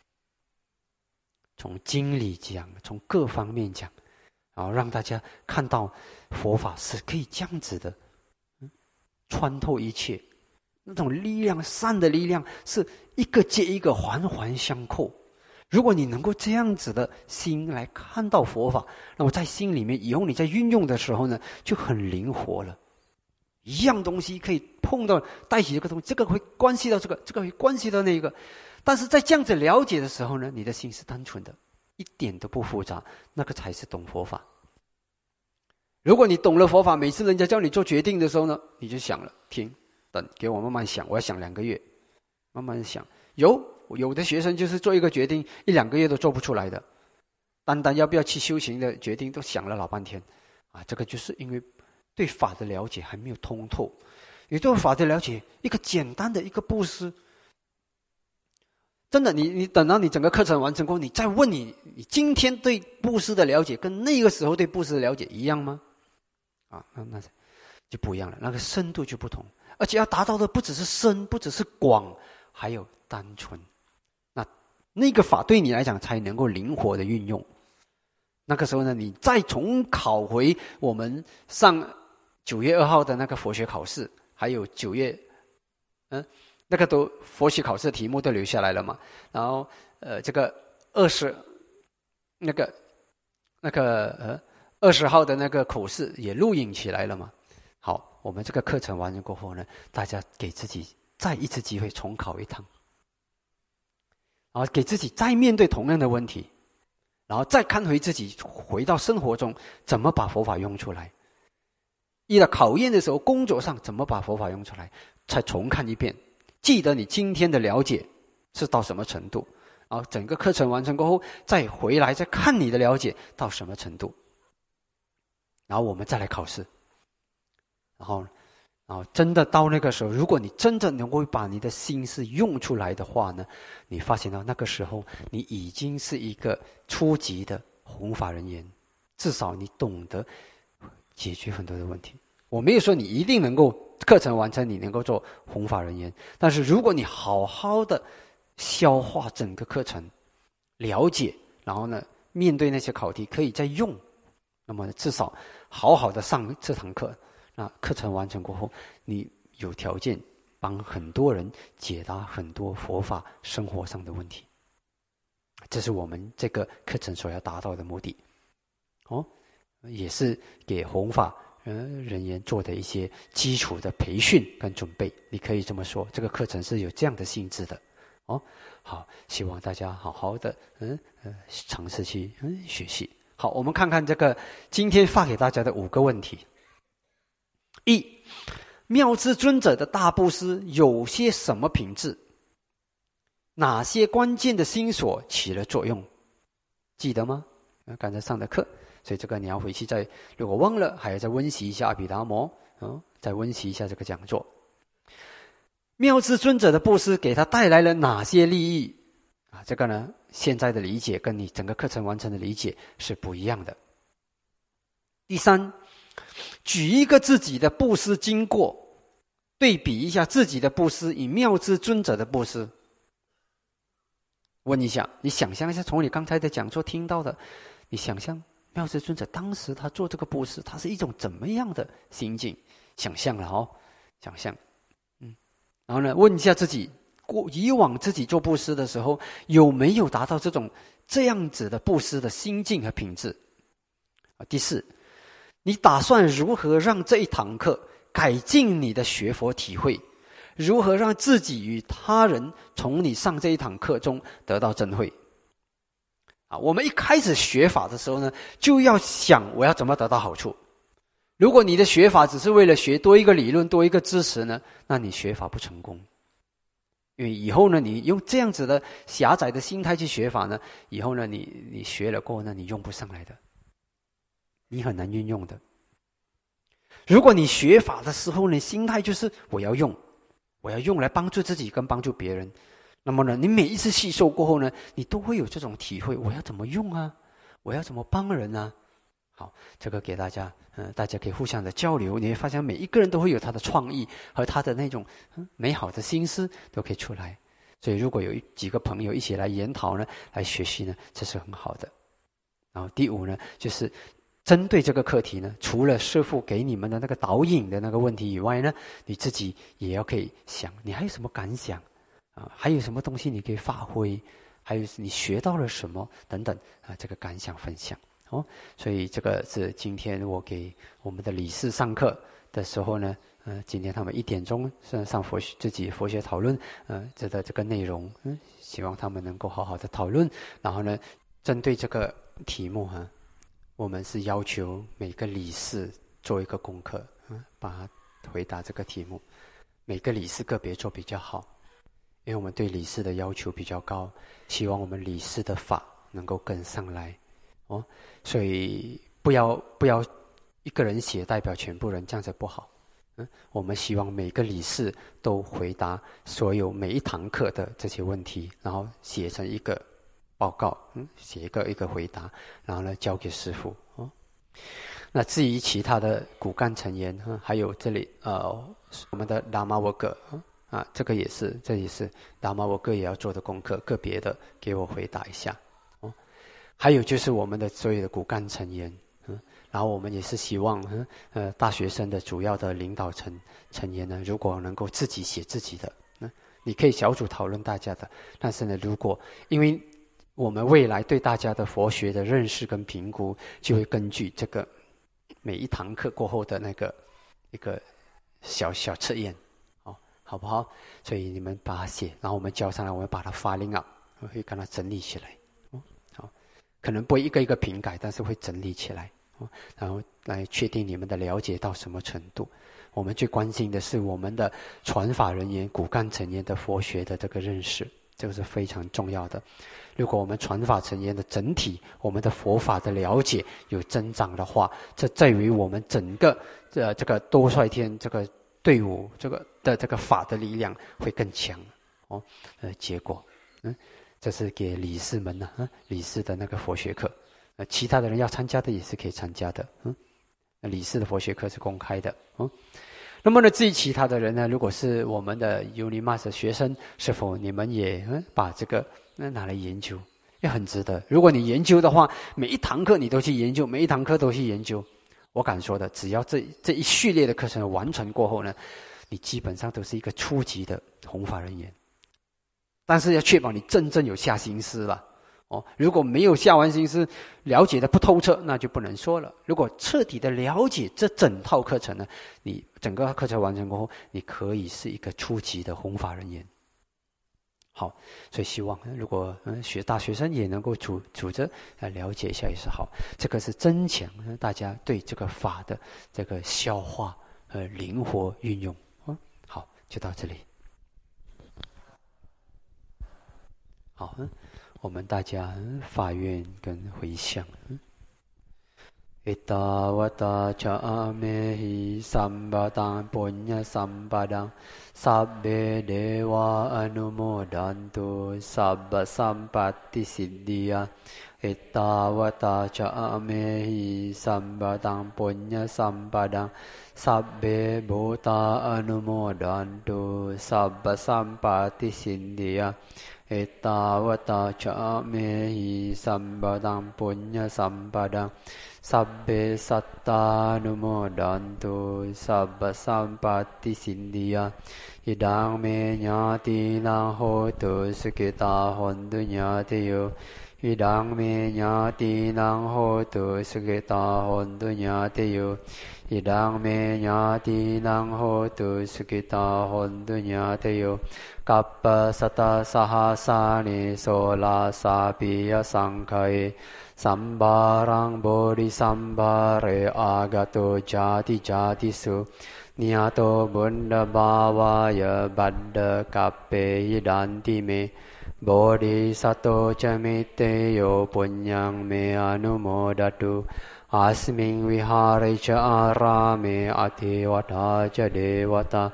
从经理讲，从各方面讲，然后让大家看到佛法是可以这样子的，嗯，穿透一切，那种力量，善的力量是一个接一个，环环相扣。如果你能够这样子的心来看到佛法，那么在心里面以后你在运用的时候呢，就很灵活了。一样东西可以碰到带起这个东西，这个会关系到这个，这个会关系到那个。但是在这样子了解的时候呢，你的心是单纯的，一点都不复杂，那个才是懂佛法。如果你懂了佛法，每次人家叫你做决定的时候呢，你就想了，停，等，给我慢慢想，我要想两个月，慢慢想。有有的学生就是做一个决定，一两个月都做不出来的，单单要不要去修行的决定都想了老半天，啊，这个就是因为对法的了解还没有通透。你对法的了解，一个简单的一个布施， 真的，你你等到你整个课程完成过后，你再问你，你今天对布施的了解跟那个时候对布施的了解一样吗？啊，那那就不一样了，那个深度就不同，而且要达到的不只是深，不只是广，还有单纯。那那个法对你来讲才能够灵活的运用。那个时候呢，你再重考回我们上九月二号的那个佛学考试，还有九月，嗯。那个都佛学考试的题目都留下来了嘛，然后呃这个二十那个那个呃二十号的那个口试也录影起来了嘛。好，我们这个课程完了过后呢，大家给自己再一次机会重考一趟，然后给自己再面对同样的问题，然后再看回自己回到生活中怎么把佛法用出来，遇到考验的时候工作上怎么把佛法用出来，再重看一遍，记得你今天的了解是到什么程度，然后整个课程完成过后再回来再看你的了解到什么程度，然后我们再来考试。然后然后真的到那个时候，如果你真的能够把你的心思用出来的话呢，你发现到那个时候你已经是一个初级的弘法人员，至少你懂得解决很多的问题。我没有说你一定能够课程完成你能够做弘法人员，但是如果你好好的消化整个课程，了解，然后呢面对那些考题可以再用，那么至少好好的上这堂课，那课程完成过后，你有条件帮很多人解答很多佛法生活上的问题，这是我们这个课程所要达到的目的。哦，也是给弘法呃人员做的一些基础的培训跟准备，你可以这么说，这个课程是有这样的性质的。哦，好，希望大家好好的嗯呃尝试去嗯学习。好，我们看看这个今天发给大家的五个问题。一，妙智尊者的大布施有些什么品质？哪些关键的心所起了作用？记得吗？刚才上的课，所以这个你要回去再，如果忘了，还要再温习一下阿毗达摩，嗯，再温习一下这个讲座。妙智尊者的布施给他带来了哪些利益？啊，这个呢，现在的理解跟你整个课程完成的理解是不一样的。第三，举一个自己的布施经过，对比一下自己的布施与妙智尊者的布施。问一下，你想象一下，从你刚才的讲座听到的，你想象妙智尊者当时他做这个布施，他是一种怎么样的心境？想象了哦，想象，嗯，然后呢，问一下自己，过以往自己做布施的时候，有没有达到这种这样子的布施的心境和品质？啊，第四，你打算如何让这一堂课改进你的学佛体会？如何让自己与他人从你上这一堂课中得到真慧？啊，我们一开始学法的时候呢，就要想我要怎么得到好处。如果你的学法只是为了学多一个理论、多一个知识呢，那你学法不成功。因为以后呢，你用这样子的狭窄的心态去学法呢，以后呢，你你学了过后呢，你用不上来的，你很难运用的。如果你学法的时候呢，心态就是我要用。我要用来帮助自己跟帮助别人，那么呢，你每一次吸收过后呢，你都会有这种体会，我要怎么用啊？我要怎么帮人啊？好，这个给大家，嗯、呃，大家可以互相的交流，你会发现每一个人都会有他的创意和他的那种、嗯、美好的心思都可以出来。所以如果有一几个朋友一起来研讨呢，来学习呢，这是很好的。然后第五呢，就是针对这个课题呢，除了师父给你们的那个导引的那个问题以外呢，你自己也要可以想，你还有什么感想啊？还有什么东西你可以发挥？还有你学到了什么等等啊？这个感想分享哦。所以这个是今天我给我们的理事上课的时候呢，呃，今天他们一点钟上上佛学自己佛学讨论，呃，这个这个内容，嗯，希望他们能够好好的讨论，然后呢，针对这个题目哈。我们是要求每个理事做一个功课，嗯，把它回答这个题目。每个理事个别做比较好，因为我们对理事的要求比较高，希望我们理事的法能够跟上来，哦，所以不要不要一个人写代表全部人，这样子不好， 嗯，我们希望每个理事都回答所有每一堂课的这些问题，然后写成一个报告，嗯，写一个一个回答，然后呢交给师父哦。那至于其他的骨干成员，嗯，还有这里呃我们的达玛沃格啊，这个也是，这也是达玛沃格也要做的功课，个别的给我回答一下哦。还有就是我们的所有的骨干成员，嗯，然后我们也是希望，嗯呃大学生的主要的领导成成员呢，如果能够自己写自己的，嗯，你可以小组讨论大家的，但是呢，如果因为我们未来对大家的佛学的认识跟评估，就会根据这个每一堂课过后的那个一个小小测验，哦，好不好？所以你们把它写，然后我们交上来，我们把它发 link up，我会把它整理起来，哦，好，可能不会一个一个评改，但是会整理起来，哦，然后来确定你们的了解到什么程度。我们最关心的是我们的传法人员、骨干成员的佛学的这个认识，这个是非常重要的。如果我们传法成员的整体，我们的佛法的了解有增长的话，这在于我们整个呃这个多率天这个队伍这个的这个法的力量会更强哦。呃，结果，嗯，这是给理事们呢，嗯，理事的那个佛学课，呃，其他的人要参加的也是可以参加的，嗯，理事的佛学课是公开的，嗯。那么呢，至于其他的人呢，如果是我们的 Unimas 的学生，是否你们也嗯把这个那拿来研究，也很值得。如果你研究的话，每一堂课你都去研究，每一堂课都去研究，我敢说的，只要这这一系列的课程完成过后呢，你基本上都是一个初级的弘法人员。但是要确保你真正有下心思了。哦，如果没有下完心思，了解的不透彻，那就不能说了。如果彻底的了解这整套课程呢，你整个课程完成过后，你可以是一个初级的弘法人员。好，所以希望如果嗯学大学生也能够组组织来了解一下也是好。这个是增强大家对这个法的这个消化和灵活运用。嗯，好，就到这里。好，嗯。我们大家发愿跟回向。Ettavata ca amehi sambadang punya sambadang sabbe dewa anumodantu sabba sampatti siddhya. Ettavata ca amehi sambadang punya sambadang sabbe bhuta anumodantu sabba sampatti siddhya. Ettavata ca mehi sambadang punya sambadang sabbe satta numodantu sabba sampatti siddhya. Idang me nyati nang hotu sukita hontu nyatiyo. Idang me nyati nang hotu sukita hontu nyatiyo. Idang me nyati nang hotu sukita hontu nyatiyo. Kappa sata sahasani sola sapiya sangkai sambarang bodhisambhare agato jati jati su niyato buddha bhavaya baddha kappe yidanti me bodhisato camite yo punyang me anumodatu asming vihare ca arame ativata ca devata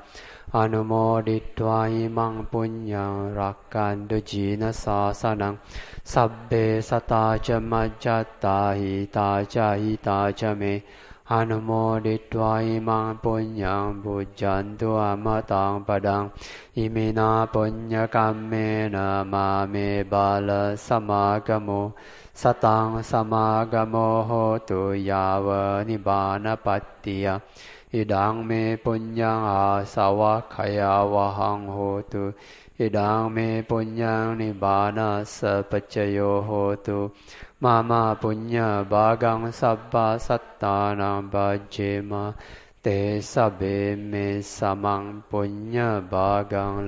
Anumoditva imang punyang rakkantu jina sasanang sabbe sata ca majjata hita ca hita ca me Anumoditva imang punyang bujjantu amatang padang imina punya kammena mame bala samagamo satang samagamo hotu yava nibbana pattiya Idang me punyang asawakaya wahang hotu Idang me punyang nibbana sapacayo hotu Mama punya bagang sabba sattanang bhajema Te sabbe me samang punya bagang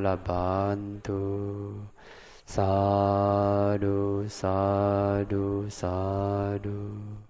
labantu Sadhu, sadhu, sadhu